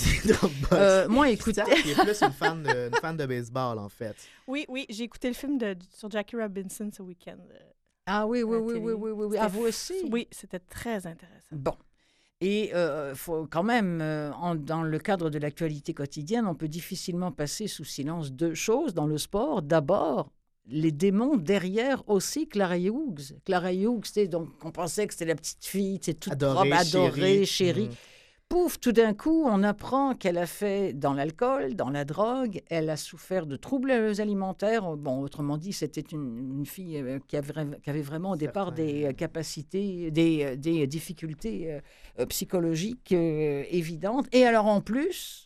S2: Moi, écoute...
S5: Christiane, qui est plus une fan de baseball, en fait.
S6: Oui, j'ai écouté le film sur Jackie Robinson ce week-end.
S2: Ah oui, oui,
S6: à la
S2: oui,
S6: télé.
S2: oui, oui, oui, oui.
S6: C'était
S2: Ah, vous aussi?
S6: Oui, c'était très intéressant.
S2: Bon. Et faut quand même, dans le cadre de l'actualité quotidienne, on peut difficilement passer sous silence 2 choses dans le sport. D'abord, les démons derrière aussi Clara Hughes. Clara Hughes, donc on pensait que c'était la petite fille, c'est toute
S5: Adorée,
S2: propre, adorée,
S5: chérie.
S2: chérie. Pouf, tout d'un coup, on apprend qu'elle a fait dans l'alcool, dans la drogue, elle a souffert de troubles alimentaires. Bon, autrement dit, c'était une fille qui avait vraiment au départ des capacités, des difficultés psychologiques évidentes. Et alors, en plus,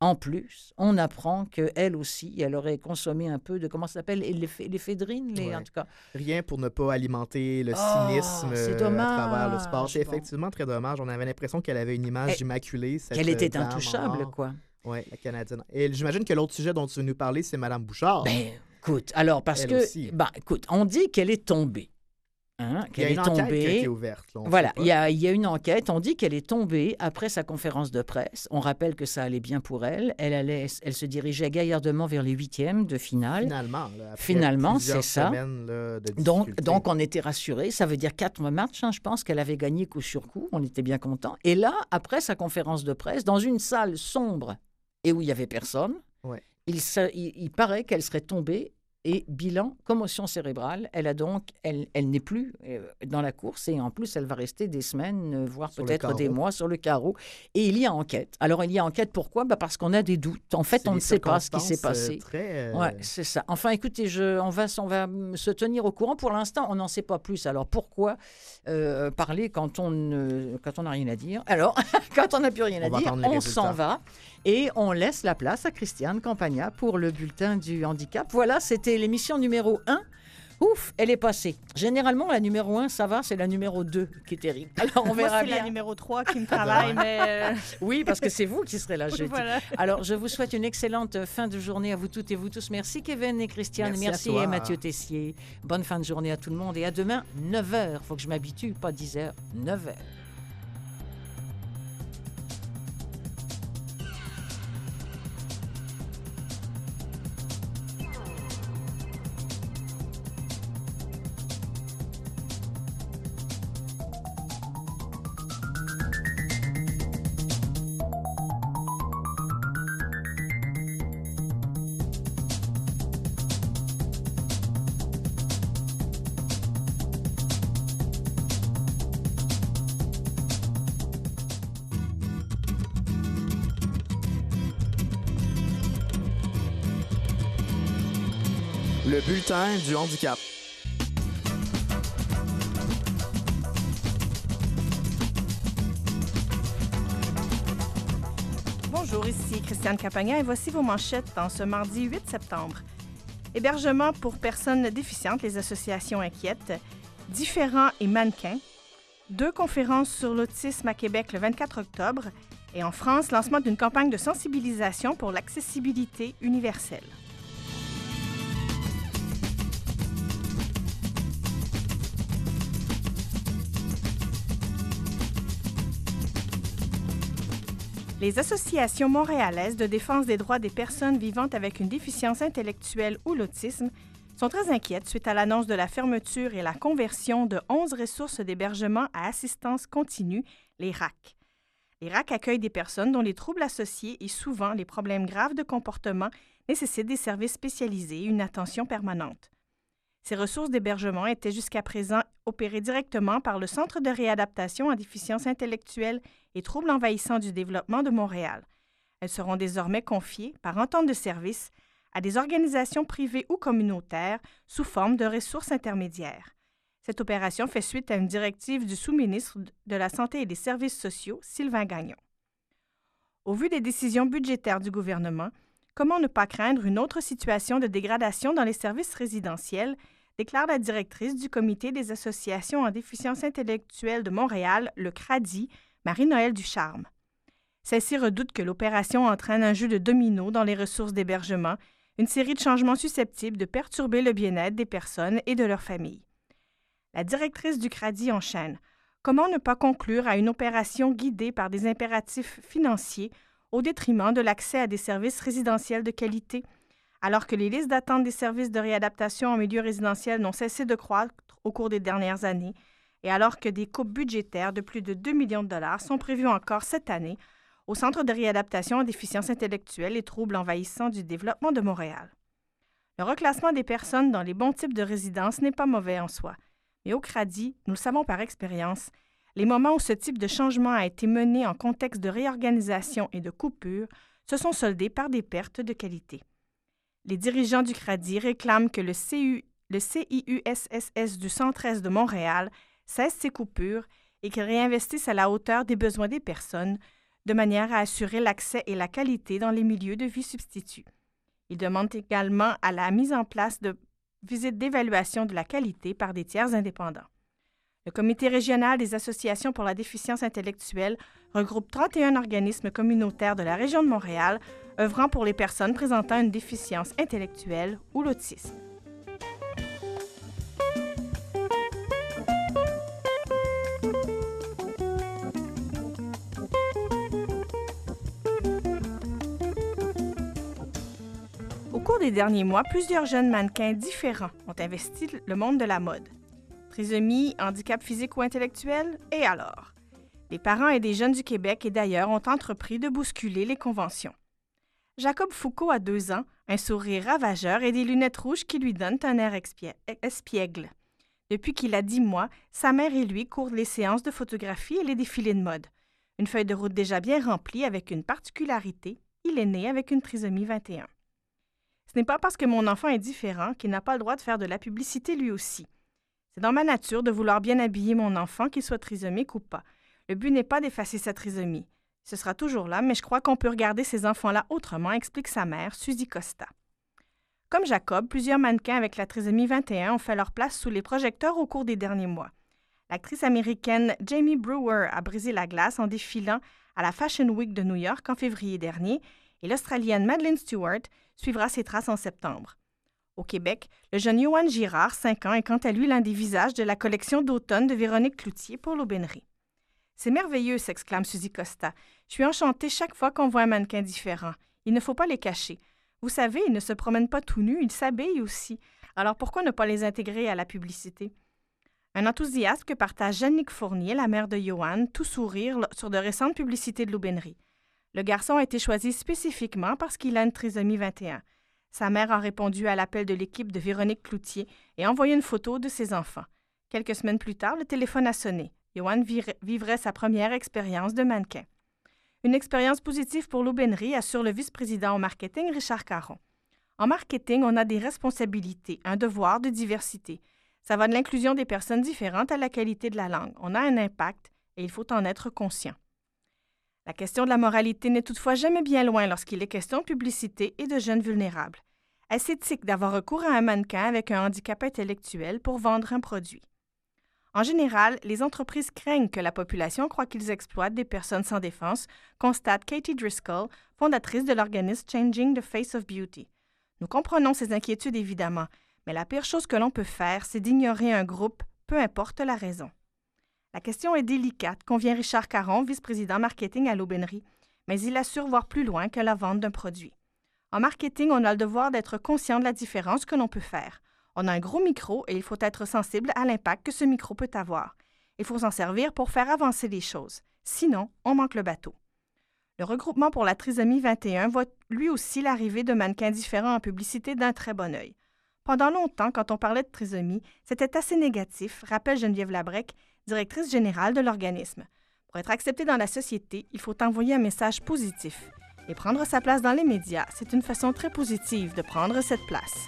S2: on apprend qu'elle aussi, elle aurait consommé un peu de, comment ça s'appelle, l'éphédrine,
S5: Ouais.
S2: en tout cas.
S5: Rien pour ne pas alimenter le
S2: Oh,
S5: cynisme
S2: c'est
S5: à
S2: dommage.
S5: travers le sport. C'est
S2: Bon.
S5: effectivement très dommage. On avait l'impression qu'elle avait une image immaculée. cette
S2: Qu'elle était
S5: dame en
S2: intouchable,
S5: or.
S2: quoi.
S5: Oui, la Canadienne. Et j'imagine que l'autre sujet dont tu veux nous parler, c'est Mme Bouchard.
S2: Ben, écoute, alors, parce
S5: Elle
S2: que,
S5: aussi.
S2: écoute, on dit qu'elle est tombée. Hein,
S5: Il y a
S2: qu'elle
S5: une
S2: est
S5: enquête qui a
S2: tombée.
S5: été ouverte. Là, on
S2: Voilà,
S5: sait pas.
S2: il y a une enquête. On dit qu'elle est tombée après sa conférence de presse. On rappelle que ça allait bien pour elle. Elle se dirigeait gaillardement vers les 8e de finale.
S5: Finalement, là, après
S2: Finalement,
S5: plusieurs
S2: c'est ça.
S5: semaines, là, de
S2: Donc,
S5: difficultés.
S2: on était rassurés. Ça veut dire 4 matchs. Je pense qu'elle avait gagné coup sur coup. On était bien contents. Et là, après sa conférence de presse, dans une salle sombre et où il n'y avait personne,
S5: Ouais.
S2: il paraît qu'elle serait tombée. Et bilan, commotion cérébrale. Elle n'est plus dans la course et en plus, elle va rester des semaines, voire
S5: Sur le
S2: peut-être des
S5: carreau.
S2: mois sur le carreau. Et il y a enquête. Alors, il y a enquête pourquoi? Parce qu'on a des doutes. En fait,
S5: C'est
S2: on ne
S5: des
S2: sait pas ce qui s'est
S5: circonstances,
S2: passé.
S5: très,
S2: Ouais, c'est ça. Enfin, écoutez, on va se tenir au courant. Pour l'instant, on n'en sait pas plus. Alors, pourquoi parler quand on n'a rien à dire? Alors, quand on n'a plus rien à
S5: On va
S2: dire,
S5: attendre les
S2: on s'en
S5: résultats.
S2: va et on laisse la place à Christiane Campagna pour le bulletin du handicap. Voilà, c'était l'émission numéro 1. Ouf, elle est passée. Généralement, la numéro 1, ça va, c'est la numéro 2 qui est terrible. Alors, on
S6: Moi,
S2: verra
S6: c'est
S2: bien.
S6: la numéro 3 qui me travaille, mais...
S2: Oui, parce que c'est vous qui serez là jeudi.
S6: Voilà.
S2: Alors, je vous souhaite une excellente fin de journée à vous toutes et vous tous. Merci Kevin et Christiane.
S5: Merci à toi.
S2: Mathieu Tessier. Bonne fin de journée à tout le monde et à demain, 9h. Faut que je m'habitue, pas 10h, 9h.
S5: Le bulletin du handicap.
S6: Bonjour, ici Christiane Capagna et voici vos manchettes en ce mardi 8 septembre. Hébergement pour personnes déficientes, les associations inquiètes. Différents et mannequins. 2 conférences sur l'autisme à Québec le 24 octobre. Et en France, lancement d'une campagne de sensibilisation pour l'accessibilité universelle. Les associations montréalaises de défense des droits des personnes vivant avec une déficience intellectuelle ou l'autisme sont très inquiètes suite à l'annonce de la fermeture et la conversion de 11 ressources d'hébergement à assistance continue, les RAC. Les RAC accueillent des personnes dont les troubles associés et souvent les problèmes graves de comportement nécessitent des services spécialisés et une attention permanente. Ces ressources d'hébergement étaient jusqu'à présent opérées directement par le Centre de réadaptation en déficience intellectuelle et troubles envahissants du développement de Montréal. Elles seront désormais confiées, par entente de service, à des organisations privées ou communautaires sous forme de ressources intermédiaires. Cette opération fait suite à une directive du sous-ministre de la Santé et des Services sociaux, Sylvain Gagnon. Au vu des décisions budgétaires du gouvernement, comment ne pas craindre une autre situation de dégradation dans les services résidentiels, déclare la directrice du Comité des associations en déficience intellectuelle de Montréal, le CRADI, Marie-Noëlle Ducharme. Celle-ci redoute que l'opération entraîne un jeu de domino dans les ressources d'hébergement, une série de changements susceptibles de perturber le bien-être des personnes et de leurs familles. La directrice du CRADI enchaîne. Comment ne pas conclure à une opération guidée par des impératifs financiers au détriment de l'accès à des services résidentiels de qualité, alors que les listes d'attente des services de réadaptation en milieu résidentiel n'ont cessé de croître au cours des dernières années, et alors que des coupes budgétaires de plus de 2 millions de dollars sont prévues encore cette année au Centre de réadaptation en déficience intellectuelle et troubles envahissants du développement de Montréal. Le reclassement des personnes dans les bons types de résidences n'est pas mauvais en soi, mais au CRADI, nous le savons par expérience, les moments où ce type de changement a été mené en contexte de réorganisation et de coupure se sont soldés par des pertes de qualité. Les dirigeants du CRADI réclament que le CIUSSS du Centre-Est de Montréal cesse ses coupures et qu'il réinvestisse à la hauteur des besoins des personnes, de manière à assurer l'accès et la qualité dans les milieux de vie substituts. Ils demandent également à la mise en place de visites d'évaluation de la qualité par des tiers indépendants. Le Comité régional des associations pour la déficience intellectuelle regroupe 31 organismes communautaires de la région de Montréal œuvrant pour les personnes présentant une déficience intellectuelle ou l'autisme. Au cours des derniers mois, plusieurs jeunes mannequins différents ont investi le monde de la mode. Trisomie, handicap physique ou intellectuel, et alors? Les parents et des jeunes du Québec et d'ailleurs ont entrepris de bousculer les conventions. Jacob Foucault a 2 ans, un sourire ravageur et des lunettes rouges qui lui donnent un air espiègle. Depuis qu'il a 10 mois, sa mère et lui courent les séances de photographie et les défilés de mode. Une feuille de route déjà bien remplie avec une particularité, il est né avec une trisomie 21. Ce n'est pas parce que mon enfant est différent qu'il n'a pas le droit de faire de la publicité lui aussi. C'est dans ma nature de vouloir bien habiller mon enfant, qu'il soit trisomique ou pas. Le but n'est pas d'effacer sa trisomie. Ce sera toujours là, mais je crois qu'on peut regarder ces enfants-là autrement, explique sa mère, Suzy Costa. Comme Jacob, plusieurs mannequins avec la trisomie 21 ont fait leur place sous les projecteurs au cours des derniers mois. L'actrice américaine Jamie Brewer a brisé la glace en défilant à la Fashion Week de New York en février dernier et l'Australienne Madeleine Stewart suivra ses traces en septembre. Au Québec, le jeune Yoann Girard, 5 ans, est quant à lui l'un des visages de la collection d'automne de Véronique Cloutier pour l'Aubainerie. « C'est merveilleux », s'exclame Suzy Costa. « Je suis enchantée chaque fois qu'on voit un mannequin différent. Il ne faut pas les cacher. Vous savez, ils ne se promènent pas tout nus, ils s'habillent aussi. Alors pourquoi ne pas les intégrer à la publicité? » Un enthousiasme que partage Jeannick Fournier, la mère de Yoann, tout sourire sur de récentes publicités de l'Aubainerie. Le garçon a été choisi spécifiquement parce qu'il a une trisomie 21. Sa mère a répondu à l'appel de l'équipe de Véronique Cloutier et a envoyé une photo de ses enfants. Quelques semaines plus tard, le téléphone a sonné. Yoann vivrait sa première expérience de mannequin. Une expérience positive pour l'Aubainerie, assure le vice-président au marketing Richard Caron. En marketing, on a des responsabilités, un devoir de diversité. Ça va de l'inclusion des personnes différentes à la qualité de la langue. On a un impact et il faut en être conscient. La question de la moralité n'est toutefois jamais bien loin lorsqu'il est question de publicité et de jeunes vulnérables. Est-ce éthique d'avoir recours à un mannequin avec un handicap intellectuel pour vendre un produit? En général, les entreprises craignent que la population croie qu'ils exploitent des personnes sans défense, constate Katie Driscoll, fondatrice de l'organisme Changing the Face of Beauty. Nous comprenons ces inquiétudes évidemment, mais la pire chose que l'on peut faire, c'est d'ignorer un groupe, peu importe la raison. La question est délicate, convient Richard Caron, vice-président marketing à l'Aubainerie, mais il assure voir plus loin que la vente d'un produit. En marketing, on a le devoir d'être conscient de la différence que l'on peut faire. On a un gros micro et il faut être sensible à l'impact que ce micro peut avoir. Il faut s'en servir pour faire avancer les choses. Sinon, on manque le bateau. Le regroupement pour la trisomie 21 voit lui aussi l'arrivée de mannequins différents en publicité d'un très bon œil. Pendant longtemps, quand on parlait de trisomie, c'était assez négatif, rappelle Geneviève Labrec, directrice générale de l'organisme. Pour être accepté dans la société, il faut envoyer un message positif. Et prendre sa place dans les médias, c'est une façon très positive de prendre cette place.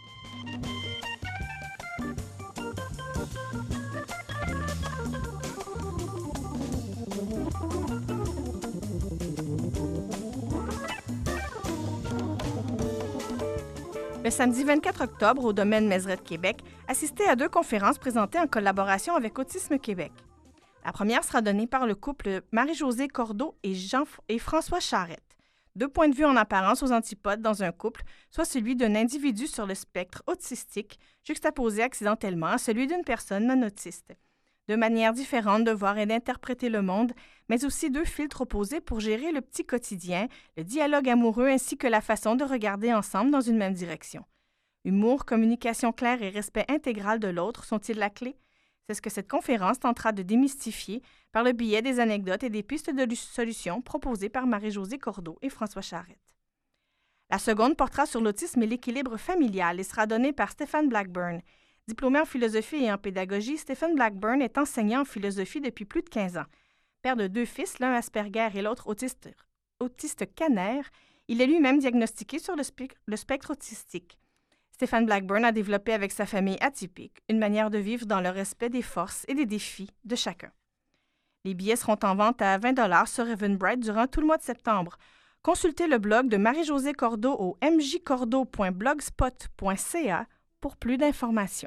S6: Le samedi 24 octobre, au domaine Mézeray de Québec, assistez à 2 conférences présentées en collaboration avec Autisme Québec. La première sera donnée par le couple Marie-Josée Cordeau et François Charette. 2 points de vue en apparence aux antipodes dans un couple, soit celui d'un individu sur le spectre autistique, juxtaposé accidentellement à celui d'une personne non autiste. 2 manières différentes de voir et d'interpréter le monde, mais aussi 2 filtres opposés pour gérer le petit quotidien, le dialogue amoureux ainsi que la façon de regarder ensemble dans une même direction. Humour, communication claire et respect intégral de l'autre sont-ils la clé? C'est ce que cette conférence tentera de démystifier par le biais des anecdotes et des pistes de solutions proposées par Marie-Josée Cordeau et François Charette. La seconde portera sur l'autisme et l'équilibre familial et sera donnée par Stéphane Blackburn. Diplômé en philosophie et en pédagogie, Stéphane Blackburn est enseignant en philosophie depuis plus de 15 ans. Père de 2 fils, l'un Asperger et l'autre autiste canaire, il est lui-même diagnostiqué sur le spectre autistique. Stéphane Blackburn a développé avec sa famille atypique une manière de vivre dans le respect des forces et des défis de chacun. Les billets seront en vente à 20 $ sur Eventbrite durant tout le mois de septembre. Consultez le blog de Marie-Josée Cordeau au mjcordeau.blogspot.ca pour plus d'informations.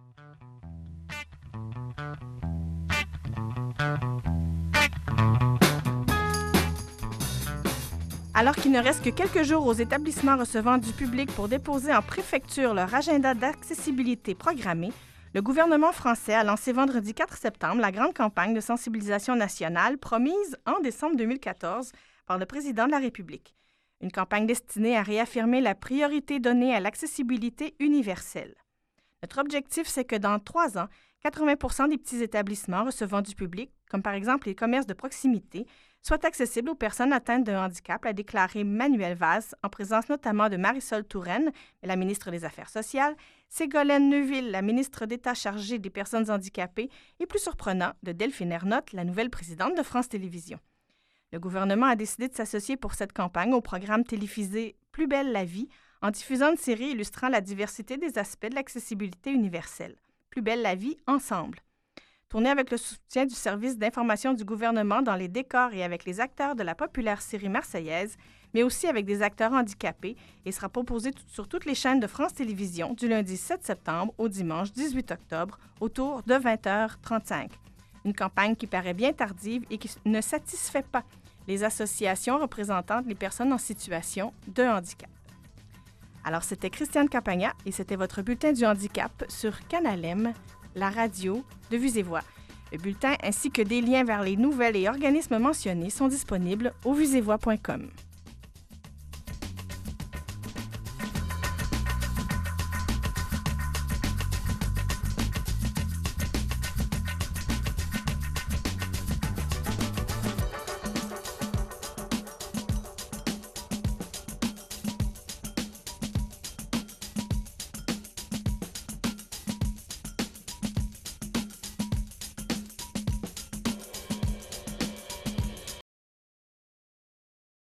S6: Alors qu'il ne reste que quelques jours aux établissements recevant du public pour déposer en préfecture leur agenda d'accessibilité programmé, le gouvernement français a lancé vendredi 4 septembre la grande campagne de sensibilisation nationale promise en décembre 2014 par le président de la République. Une campagne destinée à réaffirmer la priorité donnée à l'accessibilité universelle. Notre objectif, c'est que dans 3 ans, 80% des petits établissements recevant du public, comme par exemple les commerces de proximité, soient accessibles aux personnes atteintes de handicap, a déclaré Manuel Valls, en présence notamment de Marisol Touraine, la ministre des Affaires sociales, Ségolène Neuville, la ministre d'État chargée des personnes handicapées, et plus surprenant, de Delphine Ernotte, la nouvelle présidente de France Télévisions. Le gouvernement a décidé de s'associer pour cette campagne au programme télévisé Plus belle la vie, en diffusant une série illustrant la diversité des aspects de l'accessibilité universelle. Plus belle la vie, ensemble. Tournée avec le soutien du service d'information du gouvernement dans les décors et avec les acteurs de la populaire série marseillaise, mais aussi avec des acteurs handicapés, et sera proposée sur toutes les chaînes de France Télévisions du lundi 7 septembre au dimanche 18 octobre, autour de 20h35. Une campagne qui paraît bien tardive et qui ne satisfait pas les associations représentant les personnes en situation de handicap. Alors, c'était Christiane Campagna et c'était votre bulletin du handicap sur Canal M, la radio de Vues et Voix. Le bulletin ainsi que des liens vers les nouvelles et organismes mentionnés sont disponibles au vuesetvoix.com.